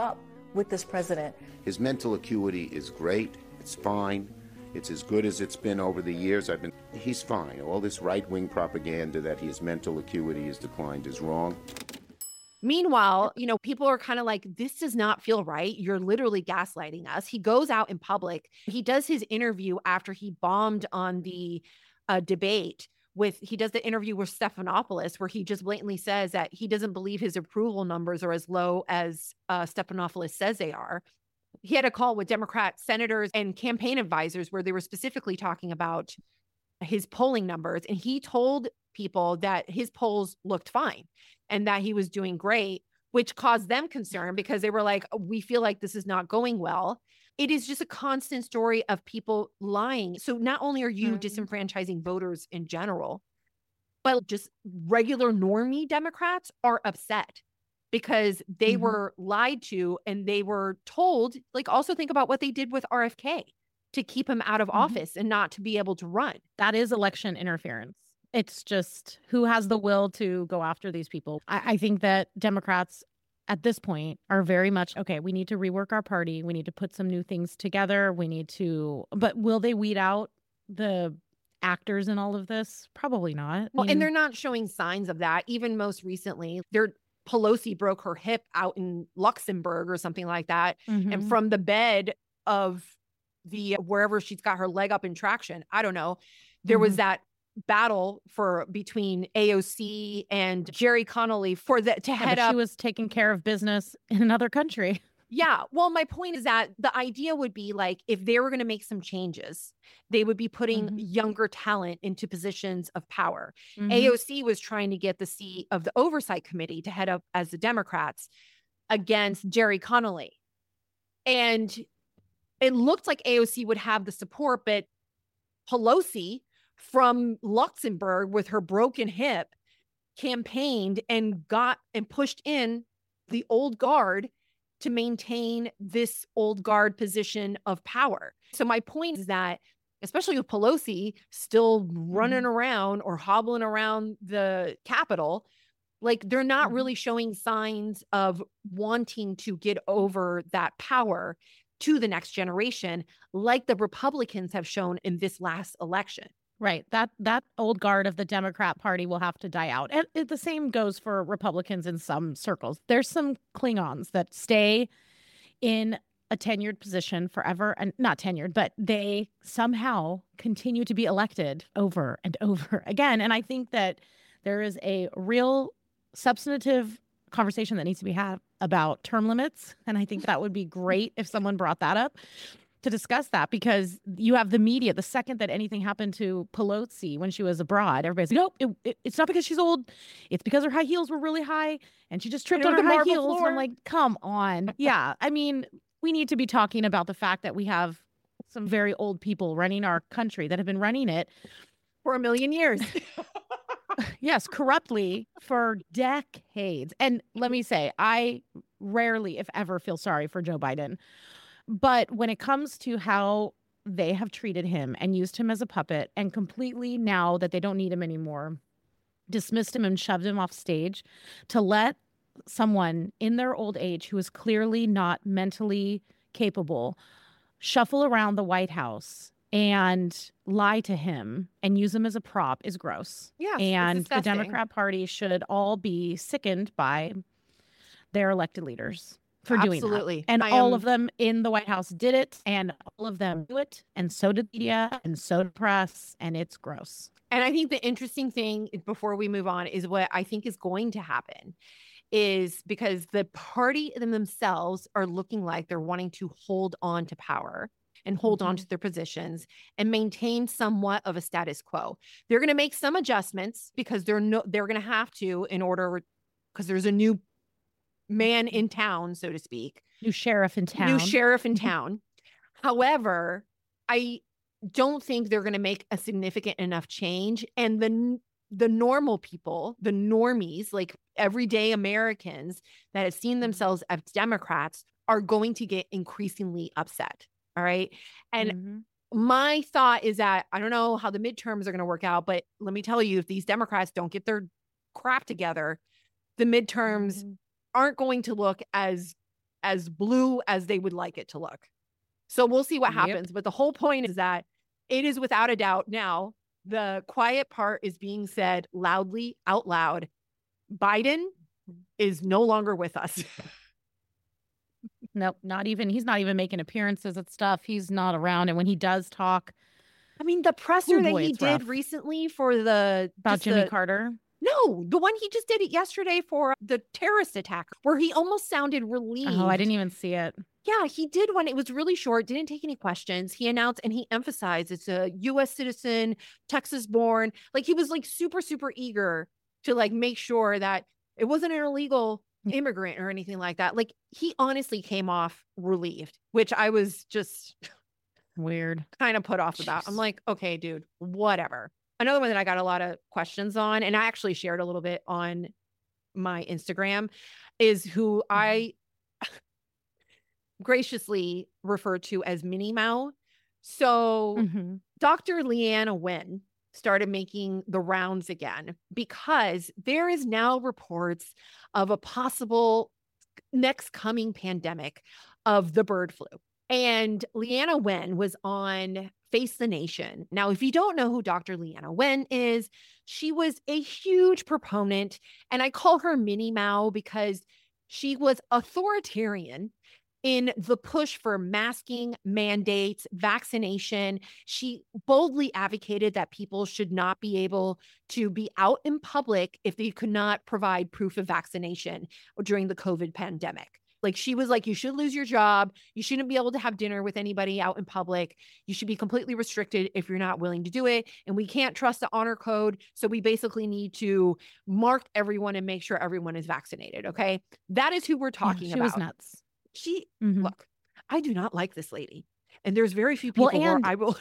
with this president? His mental acuity is great. It's fine. It's as good as it's been over the years. I've been. He's fine. All this right-wing propaganda that his mental acuity has declined is wrong. Meanwhile, you know, people are kind of like, this does not feel right. You're literally gaslighting us. He goes out in public. He does his interview after he bombed on the uh, debate with, he does the interview with Stephanopoulos, where he just blatantly says that he doesn't believe his approval numbers are as low as uh, Stephanopoulos says they are. He had a call with Democrat senators and campaign advisors where they were specifically talking about his polling numbers. And he told people that his polls looked fine and that he was doing great, which caused them concern because they were like, we feel like this is not going well. It is just a constant story of people lying. So not only are you mm-hmm. disenfranchising voters in general, but just regular normie Democrats are upset because they mm-hmm. were lied to and they were told, like, also think about what they did with R F K to keep him out of mm-hmm. office and not to be able to run. That is election interference. It's just who has the will to go after these people. I, I think that Democrats at this point are very much, okay, we need to rework our party. We need to put some new things together. We need to, but will they weed out the actors in all of this? Probably not. Well, I mean, and they're not showing signs of that. Even most recently, they're Pelosi broke her hip out in Luxembourg or something like that. Mm-hmm. And from the bed of the, wherever she's got her leg up in traction, I don't know, there mm-hmm. was that battle for between A O C and Jerry Connolly for the, to yeah, head but up. She was taking care of business in another country. Yeah. Well, my point is that the idea would be like, if they were going to make some changes, they would be putting mm-hmm. younger talent into positions of power. Mm-hmm. A O C was trying to get the seat of the oversight committee to head up as the Democrats against Jerry Connolly. And it looked like A O C would have the support, but Pelosi from Luxembourg with her broken hip campaigned and got and pushed in the old guard to maintain this old guard position of power. So my point is that, especially with Pelosi still running mm-hmm. around or hobbling around the Capitol, like they're not mm-hmm. really showing signs of wanting to get over that power to the next generation, like the Republicans have shown in this last election. Right. That that old guard of the Democrat Party will have to die out. And it, the same goes for Republicans in some circles. There's some Klingons that stay in a tenured position forever, and not tenured, but they somehow continue to be elected over and over again. And I think that there is a real substantive conversation that needs to be had about term limits. And I think that would be great if someone brought that up to discuss that, because you have the media. The second that anything happened to Pelosi when she was abroad, everybody's like, nope, it, it, it's not because she's old. It's because her high heels were really high and she just tripped on her high heels. Floor. And I'm like, come on. Yeah. I mean, we need to be talking about the fact that we have some very old people running our country that have been running it for a million years. Yes, corruptly for decades. And let me say, I rarely, if ever, feel sorry for Joe Biden. But when it comes to how they have treated him and used him as a puppet and completely, now that they don't need him anymore, dismissed him and shoved him off stage to let someone in their old age who is clearly not mentally capable shuffle around the White House and lie to him and use him as a prop is gross. Yes, and the Democrat Party should all be sickened by their elected leaders for doing Absolutely. that. And I all am... of them in the White House did it, and all of them do it, and so did media, and so did press, and it's gross. And I think the interesting thing before we move on is what I think is going to happen is because the party themselves are looking like they're wanting to hold on to power and hold mm-hmm. on to their positions and maintain somewhat of a status quo. They're going to make some adjustments because they're no, they're going to have to in order, because there's a new man in town, so to speak. New sheriff in town. New sheriff in town. However, I don't think they're going to make a significant enough change. And the the normal people, the normies, like everyday Americans that have seen themselves as Democrats, are going to get increasingly upset. All right. And mm-hmm. my thought is that I don't know how the midterms are going to work out, but let me tell you, if these Democrats don't get their crap together, the midterms mm-hmm. aren't going to look as as blue as they would like it to look. So we'll see what Yep. happens. But the whole point is that it is without a doubt now, the quiet part is being said loudly out loud. Biden is no longer with us. Nope, not even, he's not even making appearances at stuff. He's not around. And when he does talk, I mean, the presser oh that boy, he it's did rough. recently for the About just Jimmy the- Carter. No, the one he just did it yesterday for the terrorist attack, where he almost sounded relieved. Oh, I didn't even see it. Yeah, he did one. It was really short, didn't take any questions. He announced and he emphasized it's a U S citizen, Texas born. Like he was like super, super eager to like make sure that it wasn't an illegal immigrant or anything like that. Like he honestly came off relieved, which I was just weird, kind of put off about. I'm like, okay, dude, whatever. Another one that I got a lot of questions on, and I actually shared a little bit on my Instagram, is who I graciously refer to as Minnie Mao. So Mm-hmm. Doctor Leanna Wen started making the rounds again because there is now reports of a possible next coming pandemic of the bird flu. And Leanna Wen was on Face the Nation. Now, if you don't know who Doctor Leanna Wen is, she was a huge proponent, and I call her Minnie Mao because she was authoritarian in the push for masking, mandates, vaccination. She boldly advocated that people should not be able to be out in public if they could not provide proof of vaccination during the COVID pandemic. Like she was like, you should lose your job. You shouldn't be able to have dinner with anybody out in public. You should be completely restricted if you're not willing to do it. And we can't trust the honor code. So we basically need to mark everyone and make sure everyone is vaccinated. Okay. That is who we're talking she about. was nuts. She, Mhm. look, I do not like this lady. And there's very few people Well, where and- I will.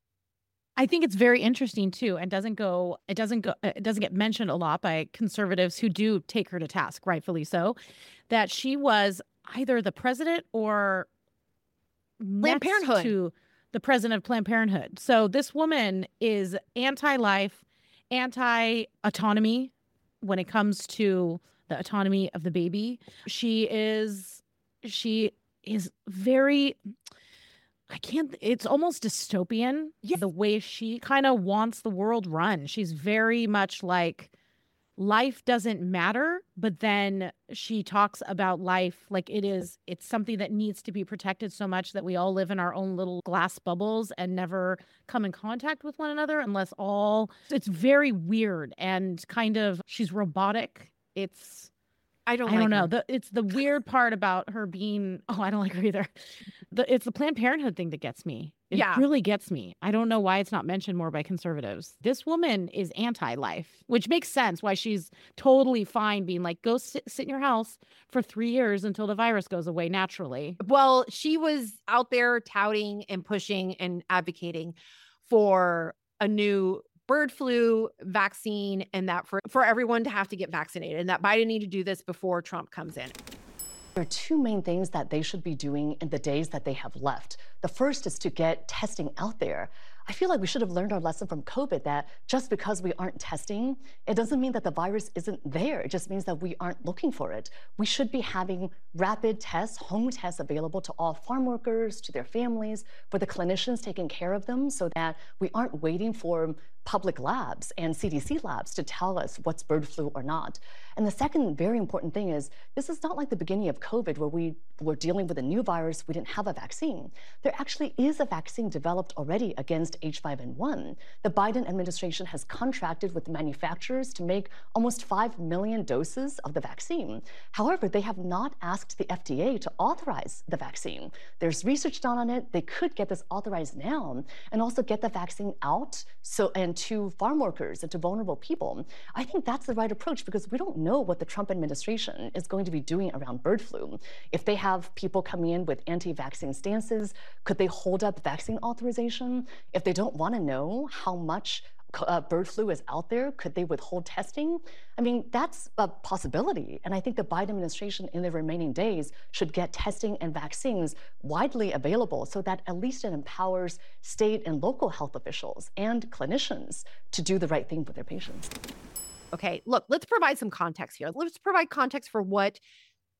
I think it's very interesting too, and doesn't go. It doesn't go. It doesn't get mentioned a lot by conservatives who do take her to task, rightfully so. That she was either the president or Planned next Parenthood. to the president of Planned Parenthood. So this woman is anti-life, anti-autonomy when it comes to the autonomy of the baby. She is. She is very. I can't, it's almost dystopian. The way she kind of wants the world run. She's very much like life doesn't matter, but then she talks about life like it is, it's something that needs to be protected so much that we all live in our own little glass bubbles and never come in contact with one another unless all, it's very weird and kind of, she's robotic. It's, I don't I like don't know. her. The, it's the weird part about her being, oh, I don't like her either. The, it's the Planned Parenthood thing that gets me. It Yeah. really gets me. I don't know why it's not mentioned more by conservatives. This woman is anti-life, which makes sense why she's totally fine being like, go sit, sit in your house for three years until the virus goes away naturally. Well, she was out there touting and pushing and advocating for a new bird flu vaccine and that for, for everyone to have to get vaccinated and that Biden need to do this before Trump comes in. There are two main things that they should be doing in the days that they have left. The first is to get testing out there. I feel like we should have learned our lesson from COVID that just because we aren't testing, it doesn't mean that the virus isn't there. It just means that we aren't looking for it. We should be having rapid tests, home tests available to all farm workers, to their families, for the clinicians taking care of them so that we aren't waiting for public labs and C D C labs to tell us what's bird flu or not. And the second very important thing is this is not like the beginning of COVID where we were dealing with a new virus, we didn't have a vaccine. There actually is a vaccine developed already against H five N one. The Biden administration has contracted with manufacturers to make almost five million doses of the vaccine. However, they have not asked the F D A to authorize the vaccine. There's research done on it. They could get this authorized now and also get the vaccine out so and to farm workers and to vulnerable people. I think that's the right approach because we don't know what the Trump administration is going to be doing around bird flu. If they have people coming in with anti-vaccine stances, could they hold up vaccine authorization? If they don't want to know how much uh, bird flu is out there, could they withhold testing? I mean, that's a possibility. And I think the Biden administration in the remaining days should get testing and vaccines widely available so that at least it empowers state and local health officials and clinicians to do the right thing for their patients. Okay, look, let's provide some context here. Let's provide context for what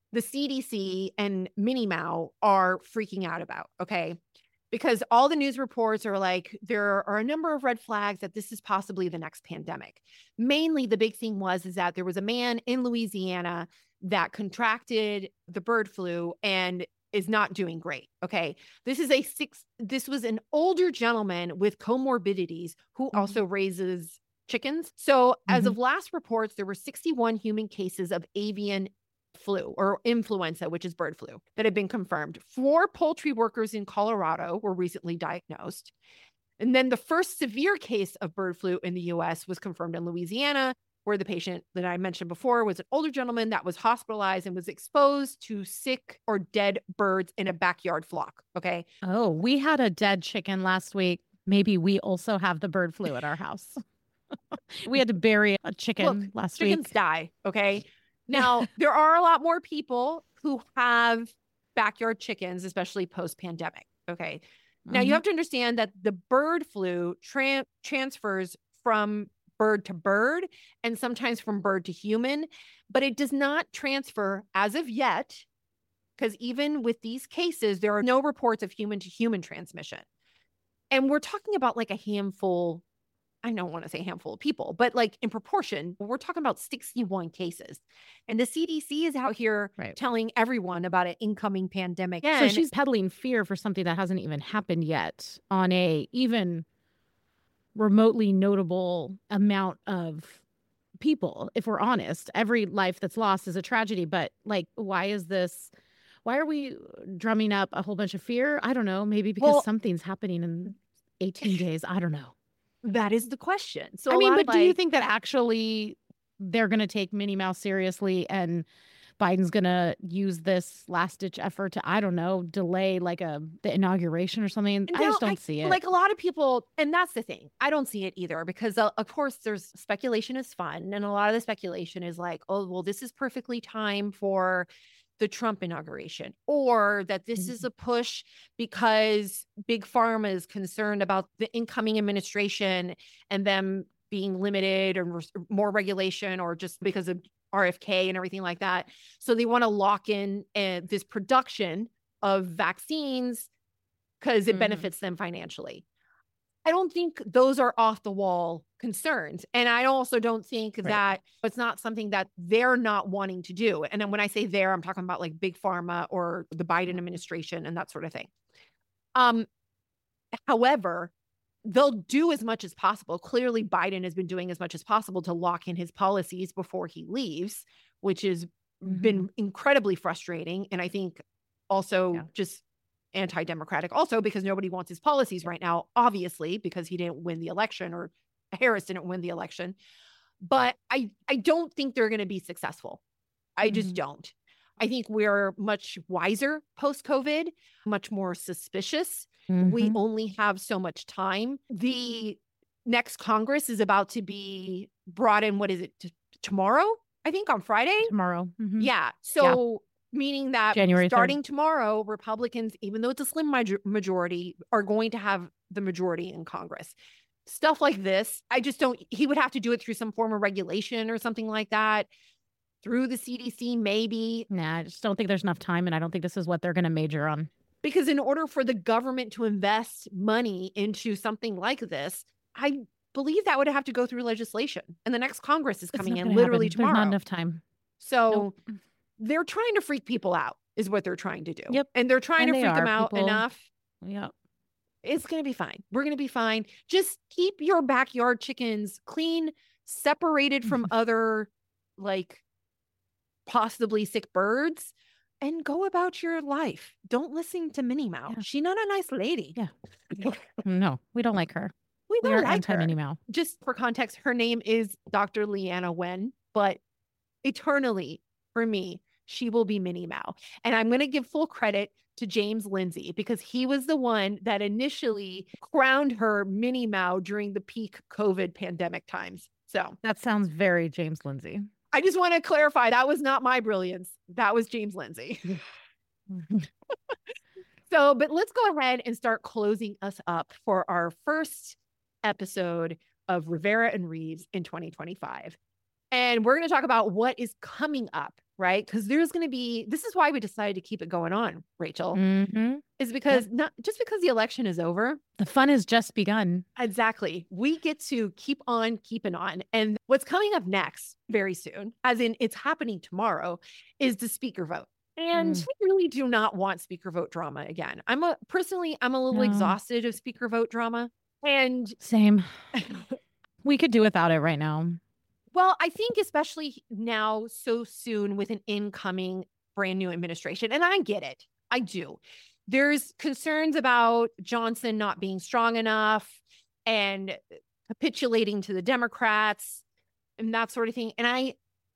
the C D C and Minnie Mao are freaking out about, okay? Because all the news reports are like, there are a number of red flags that this is possibly the next pandemic. Mainly the big thing was, is that there was a man in Louisiana that contracted the bird flu and is not doing great. Okay. This is a six, this was an older gentleman with comorbidities who mm-hmm. also raises chickens. So mm-hmm. as of last reports, there were sixty-one human cases of avian flu or influenza, which is bird flu, that had been confirmed. Four poultry workers in Colorado were recently diagnosed. And then the first severe case of bird flu in the U S was confirmed in Louisiana, where the patient that I mentioned before was an older gentleman that was hospitalized and was exposed to sick or dead birds in a backyard flock. Okay. Oh, we had a dead chicken last week. Maybe we also have the bird flu at our house. We had to bury a chicken Look, last chickens week. die. Okay. Now, there are a lot more people who have backyard chickens, especially post-pandemic. Okay. Now, mm-hmm. you have to understand that the bird flu tra- transfers from bird to bird and sometimes from bird to human, but it does not transfer as of yet, because even with these cases, there are no reports of human to human transmission. And we're talking about like a handful I don't want to say handful of people, but like in proportion, we're talking about sixty-one cases. And the C D C is out here right. telling everyone about an incoming pandemic. So and she's peddling fear for something that hasn't even happened yet on a even remotely notable amount of people. If we're honest, every life that's lost is a tragedy. But like, why is this? Why are we drumming up a whole bunch of fear? I don't know. Maybe because well, something's happening in eighteen days. I don't know. That is the question. So I mean, but like, do you think that actually they're going to take Minnie Mouse seriously and Biden's going to use this last ditch effort to, I don't know, delay like a the inauguration or something? No, I just don't I, see it. Like a lot of people, and that's the thing. I don't see it either because uh, of course there's speculation is fun. And a lot of the speculation is like, oh, well, this is perfectly time for the Trump inauguration, or that this mm-hmm. is a push because Big Pharma is concerned about the incoming administration and them being limited or re- more regulation, or just because of R F K and everything like that. So they want to lock in uh, this production of vaccines because it mm-hmm. benefits them financially. I don't think those are off the wall concerns. And I also don't think right. that it's not something that they're not wanting to do. And then when I say they're, I'm talking about like Big Pharma or the Biden administration and that sort of thing. Um, however, they'll do as much as possible. Clearly, Biden has been doing as much as possible to lock in his policies before he leaves, which has mm-hmm. been incredibly frustrating. And I think also yeah. just anti-democratic also because nobody wants his policies right now, obviously, because he didn't win the election or Harris didn't win the election. But I, I don't think they're going to be successful. I mm-hmm. just don't. I think we're much wiser post-COVID, much more suspicious. Mm-hmm. We only have so much time. The next Congress is about to be brought in, what is it, t- tomorrow? I think on Friday? Tomorrow. Mm-hmm. Yeah. So... Yeah. Meaning that January starting third. Tomorrow, Republicans, even though it's a slim major- majority, are going to have the majority in Congress. Stuff like this, I just don't, he would have to do it through some form of regulation or something like that, through the C D C, maybe. Nah, I just don't think there's enough time, and I don't think this is what they're going to major on. Because in order for the government to invest money into something like this, I believe that would have to go through legislation. And the next Congress is coming in literally happen. tomorrow. There's not enough time. So... Nope. They're trying to freak people out is what they're trying to do. Yep. And they're trying and to freak them out people. enough. Yep. It's going to be fine. We're going to be fine. Just keep your backyard chickens clean, separated from other like possibly sick birds, and go about your life. Don't listen to Minnie Mouse. Yeah. She's not a nice lady. Yeah. No, we don't like her. We don't we are like anti her. Minnie Mouse. Just for context, her name is Doctor Leanna Wen, but eternally for me, she will be Minnie Mouse. And I'm going to give full credit to James Lindsay because he was the one that initially crowned her Minnie Mouse during the peak COVID pandemic times. So that sounds very James Lindsay. I just want to clarify that was not my brilliance. That was James Lindsay. So, but let's go ahead and start closing us up for our first episode of Rivera and Reeves in twenty twenty-five. And we're going to talk about what is coming up right? Because there's going to be, this is why we decided to keep it going on, Rachel, Mm-hmm. is because yep. not just because the election is over. The fun has just begun. Exactly. We get to keep on keeping on. And what's coming up next very soon, as in it's happening tomorrow, is the speaker vote. And mm. we really do not want speaker vote drama again. I'm a personally, I'm a little no. exhausted of speaker vote drama. And same. We could do without it right now. Well, I think especially now so soon with an incoming brand new administration. And I get it. I do. There's concerns about Johnson not being strong enough and capitulating to the Democrats and that sort of thing. And I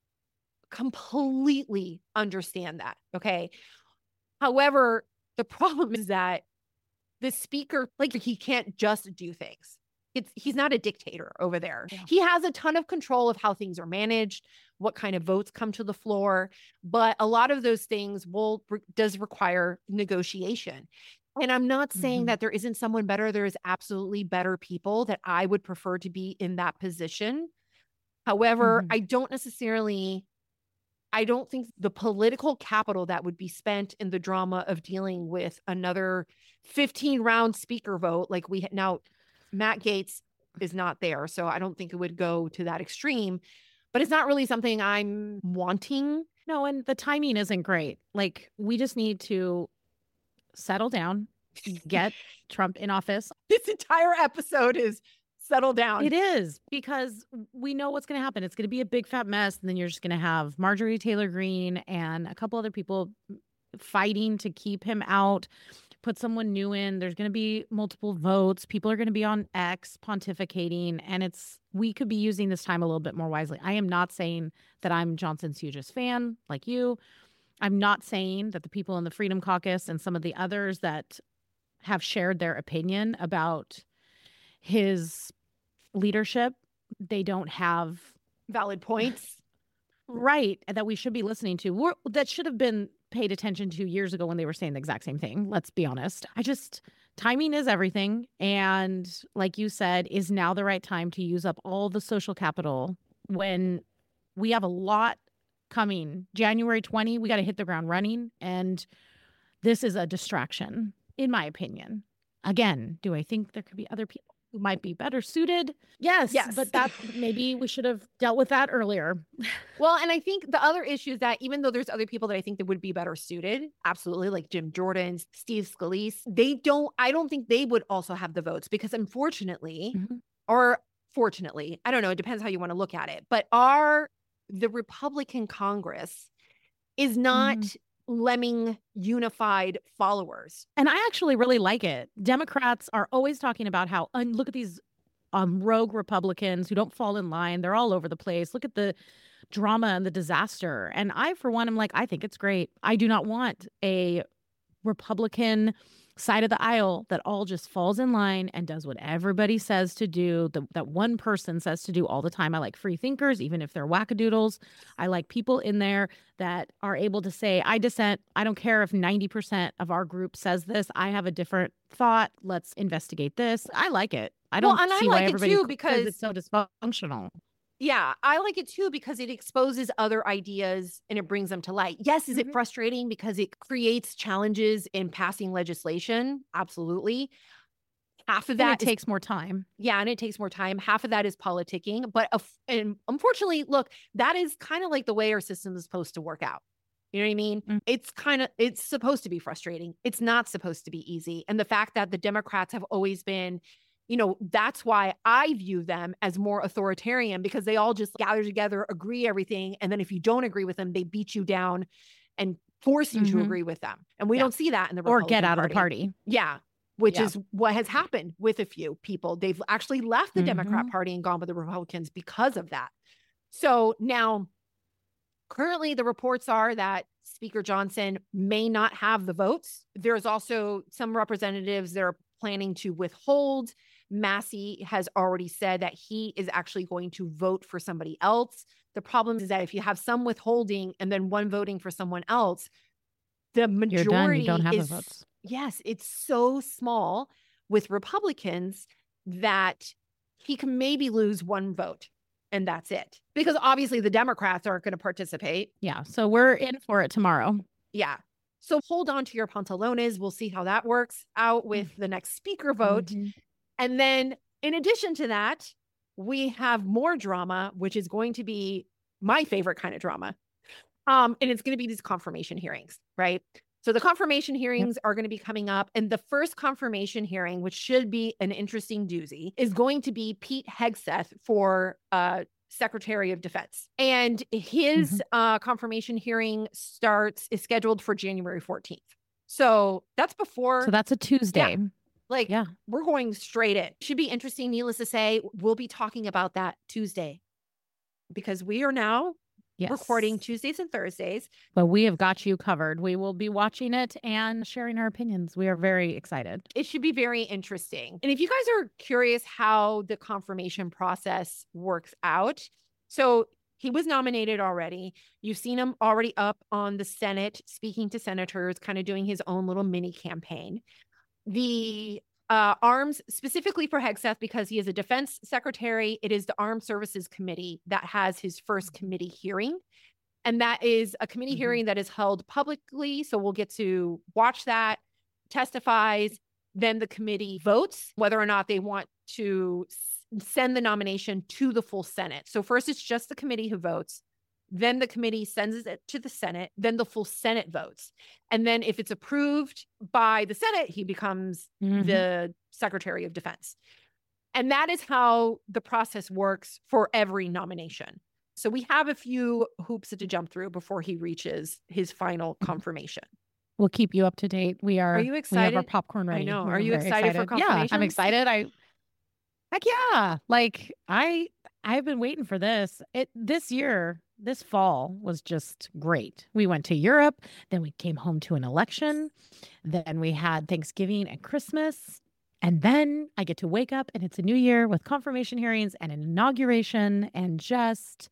completely understand that. Okay. However, the problem is that the speaker, like, he can't just do things. It's, he's not a dictator over there. Yeah. He has a ton of control of how things are managed, what kind of votes come to the floor. But a lot of those things will does require negotiation. And I'm not saying mm-hmm. that there isn't someone better. There is absolutely better people that I would prefer to be in that position. However, mm-hmm. I don't necessarily, I don't think the political capital that would be spent in the drama of dealing with another fifteen round speaker vote like we now. Matt Gaetz is not there, so I don't think it would go to that extreme, but it's not really something I'm wanting. No, and the timing isn't great. Like, we just need to settle down, get Trump in office. This entire episode is settle down. It is, because we know what's going to happen. It's going to be a big fat mess, and then you're just going to have Marjorie Taylor Greene and a couple other people fighting to keep him out. Put someone new in. There's going to be multiple votes. People are going to be on X pontificating, and it's, we could be using this time a little bit more wisely. I am not saying that I'm Johnson's hugest fan like you. I'm not saying that the people in the Freedom Caucus and some of the others that have shared their opinion about his leadership, they don't have valid points. Right. That we should be listening to. We're, that should have been paid attention to years ago when they were saying the exact same thing. Let's be honest. I just, timing is everything. And like you said, is now the right time to use up all the social capital when we have a lot coming. January twentieth, we got to hit the ground running. And this is a distraction, in my opinion. Again, do I think there could be other people who might be better suited? Yes. Yes. But that maybe we should have dealt with that earlier. Well, and I think the other issue is that even though there's other people that I think that would be better suited, absolutely, like Jim Jordan, Steve Scalise, they don't, I don't think they would also have the votes because unfortunately, mm-hmm. or fortunately, I don't know, it depends how you want to look at it, but our, the Republican Congress is not mm-hmm. lemming unified followers. And I actually really like it. Democrats are always talking about how, uh, look at these um, rogue Republicans who don't fall in line. They're all over the place. Look at the drama and the disaster. And I, for one, am like, I think it's great. I do not want a Republican side of the aisle that all just falls in line and does what everybody says to do, the, that one person says to do all the time. I like free thinkers, even if they're wackadoodles. I like people in there that are able to say, I dissent. I don't care if ninety percent of our group says this. I have a different thought. Let's investigate this. I like it. I don't well, and see I like why it everybody too because it's so dysfunctional. Yeah, I like it too because it exposes other ideas and it brings them to light. Yes, is mm-hmm. it frustrating because it creates challenges in passing legislation? Absolutely. Half of that and it is, takes more time. Yeah, and it takes more time. Half of that is politicking. But uh, and unfortunately, look, that is kind of like the way our system is supposed to work out. You know what I mean? Mm-hmm. It's kind of, it's supposed to be frustrating. It's not supposed to be easy. And the fact that the Democrats have always been, you know, that's why I view them as more authoritarian because they all just gather together, agree everything. And then if you don't agree with them, they beat you down and force you mm-hmm. to agree with them. And we yeah. don't see that in the Republican Or get out Party. of the party. Yeah. Which yeah. is what has happened with a few people. They've actually left the mm-hmm. Democrat Party and gone with the Republicans because of that. So now, currently the reports are that Speaker Johnson may not have the votes. There's also some representatives that are planning to withhold. Massey has already said that he is actually going to vote for somebody else. The problem is that if you have some withholding and then one voting for someone else, the majority You're done. You don't have is, the votes. Yes, it's so small with Republicans that he can maybe lose one vote. and that's it. Because obviously the Democrats aren't going to participate. Yeah. So we're in for it tomorrow. Yeah. So hold on to your pantalones. We'll see how that works out with the next speaker vote. Mm-hmm. And then in addition to that, we have more drama, which is going to be my favorite kind of drama. Um, and it's going to be these confirmation hearings, right? So the confirmation hearings yep. are going to be coming up. And the first confirmation hearing, which should be an interesting doozy, is going to be Pete Hegseth for uh, Secretary of Defense. And his mm-hmm. uh, confirmation hearing starts, is scheduled for January fourteenth. So that's before. So that's a Tuesday. Yeah, like, yeah. we're going straight in. Should be interesting. Needless to say, we'll be talking about that Tuesday because we are now yes. recording Tuesdays and Thursdays. But we have got you covered. We will be watching it and sharing our opinions. We are very excited. It should be very interesting. And if you guys are curious how the confirmation process works out, so he was nominated already. You've seen him already up on the Senate, speaking to senators, kind of doing his own little mini campaign. The uh, arms, specifically for Hegseth, because he is a defense secretary, it is the Armed Services Committee that has his first committee hearing. And that is a committee mm-hmm. hearing that is held publicly. So we'll get to watch that, testifies, then the committee votes whether or not they want to s- send the nomination to the full Senate. So first it's just the committee who votes. Then the committee sends it to the Senate. Then the full Senate votes. And then if it's approved by the Senate, he becomes mm-hmm. the Secretary of Defense. And that is how the process works for every nomination. So we have a few hoops to jump through before he reaches his final confirmation. We'll keep you up to date. We are. Are you excited? We have our popcorn ready. I know. We're are you excited, excited for confirmation? Yeah, I'm excited. I heck yeah. Like I I've been waiting for this. It this year, this fall was just great. We went to Europe, then we came home to an election, then we had Thanksgiving and Christmas, and then I get to wake up and it's a new year with confirmation hearings and an inauguration and just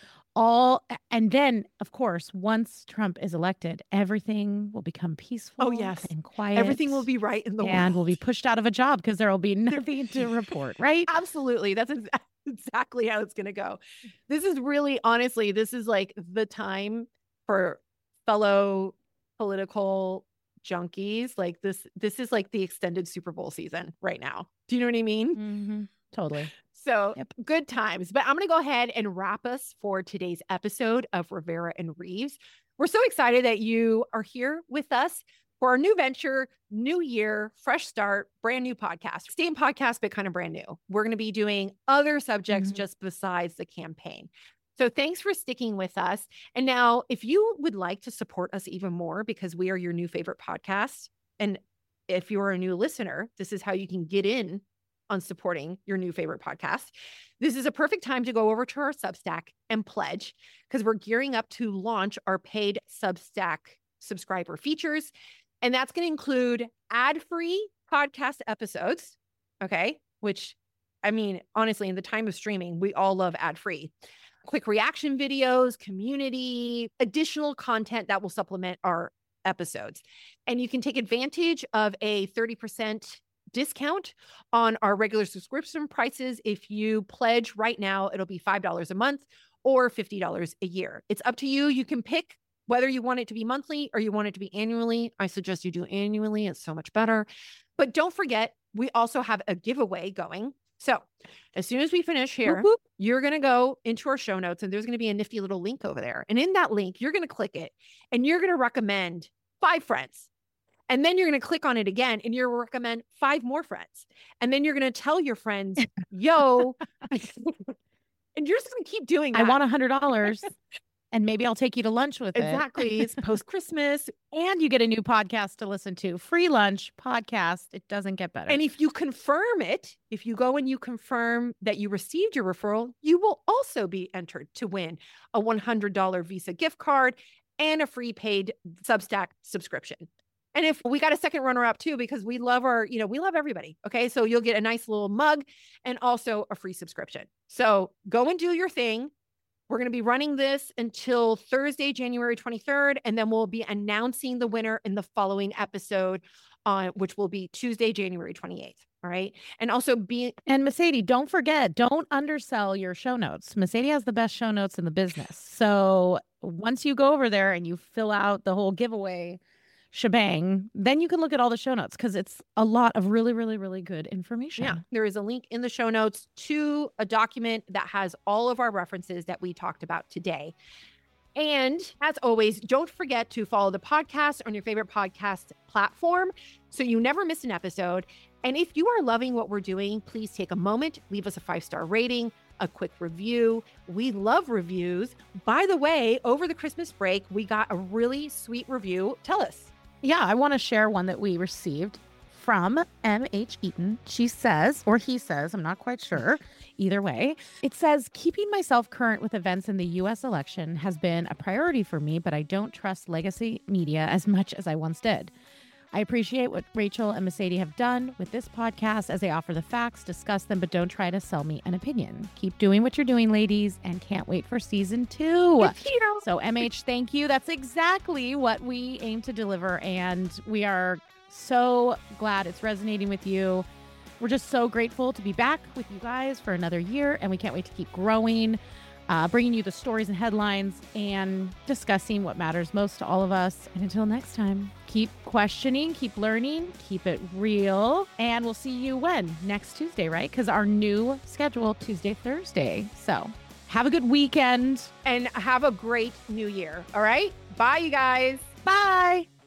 all, and then, of course, once Trump is elected, everything will become peaceful oh, yes. and quiet. Everything will be right in the and world. And we'll be pushed out of a job because there will be nothing to report, right? Absolutely. That's ex- exactly how it's going to go. This is really, honestly, this is like the time for fellow political junkies. Like this, this is like the extended Super Bowl season right now. Do you know what I mean? Mm-hmm. Totally. So yep. good times. But I'm going to go ahead and wrap us for today's episode of Rivera and Reeves. We're so excited that you are here with us for our new venture, new year, fresh start, brand new podcast. Same podcast, but kind of brand new. We're going to be doing other subjects mm-hmm. just besides the campaign. So thanks for sticking with us. And now, if you would like to support us even more because we are your new favorite podcast, and if you're a new listener, this is how you can get in on supporting your new favorite podcast. This is a perfect time to go over to our Substack and pledge because we're gearing up to launch our paid Substack subscriber features. And that's going to include ad-free podcast episodes. Okay. Which, I mean, honestly, in the time of streaming, we all love ad-free. Quick reaction videos, community, additional content that will supplement our episodes. And you can take advantage of a thirty percent discount on our regular subscription prices. If you pledge right now, it'll be five dollars a month or fifty dollars a year. It's up to you. You can pick whether you want it to be monthly or you want it to be annually. I suggest you do annually. It's so much better. But don't forget, we also have a giveaway going. So as soon as we finish here, whoop, whoop, you're going to go into our show notes and there's going to be a nifty little link over there. And in that link, you're going to click it and you're going to recommend five friends. And then you're going to click on it again and you're going to recommend five more friends. And then you're going to tell your friends, yo, and you're just going to keep doing that. I want a hundred dollars and maybe I'll take you to lunch with exactly. it. Exactly. It's post-Christmas. And you get a new podcast to listen to. Free lunch podcast. It doesn't get better. And if you confirm it, if you go and you confirm that you received your referral, you will also be entered to win a one hundred dollars Visa gift card and a free paid Substack subscription. And if we got a second runner up too, because we love our, you know, we love everybody. Okay. So you'll get a nice little mug and also a free subscription. So go and do your thing. We're going to be running this until Thursday, January twenty-third, and then we'll be announcing the winner in the following episode, uh, which will be Tuesday, January twenty-eighth. All right. And also be and Mercedes, don't forget, don't undersell your show notes. Mercedes has the best show notes in the business. So once you go over there and you fill out the whole giveaway shebang, then you can look at all the show notes because it's a lot of really, really, really good information. Yeah. There is a link in the show notes to a document that has all of our references that we talked about today. And as always, don't forget to follow the podcast on your favorite podcast platform so you never miss an episode. And if you are loving what we're doing, please take a moment, leave us a five-star rating, a quick review. We love reviews. By the way, over the Christmas break, we got a really sweet review. Tell us. Yeah, I want to share one that we received from M H Eaton. She says, or he says, I'm not quite sure. Either way, it says, keeping myself current with events in the U S election has been a priority for me, but I don't trust legacy media as much as I once did. I appreciate what Rachel and Mercedes have done with this podcast as they offer the facts, discuss them, but don't try to sell me an opinion. Keep doing what you're doing, ladies, and can't wait for season two. So M H, thank you. That's exactly what we aim to deliver, and we are so glad it's resonating with you. We're just so grateful to be back with you guys for another year, and we can't wait to keep growing. Uh, bringing you the stories and headlines and discussing what matters most to all of us. And until next time, keep questioning, keep learning, keep it real. And we'll see you when? Next Tuesday, right? Because our new schedule, Tuesday, Thursday. So have a good weekend. And have a great new year. All right? Bye, you guys. Bye.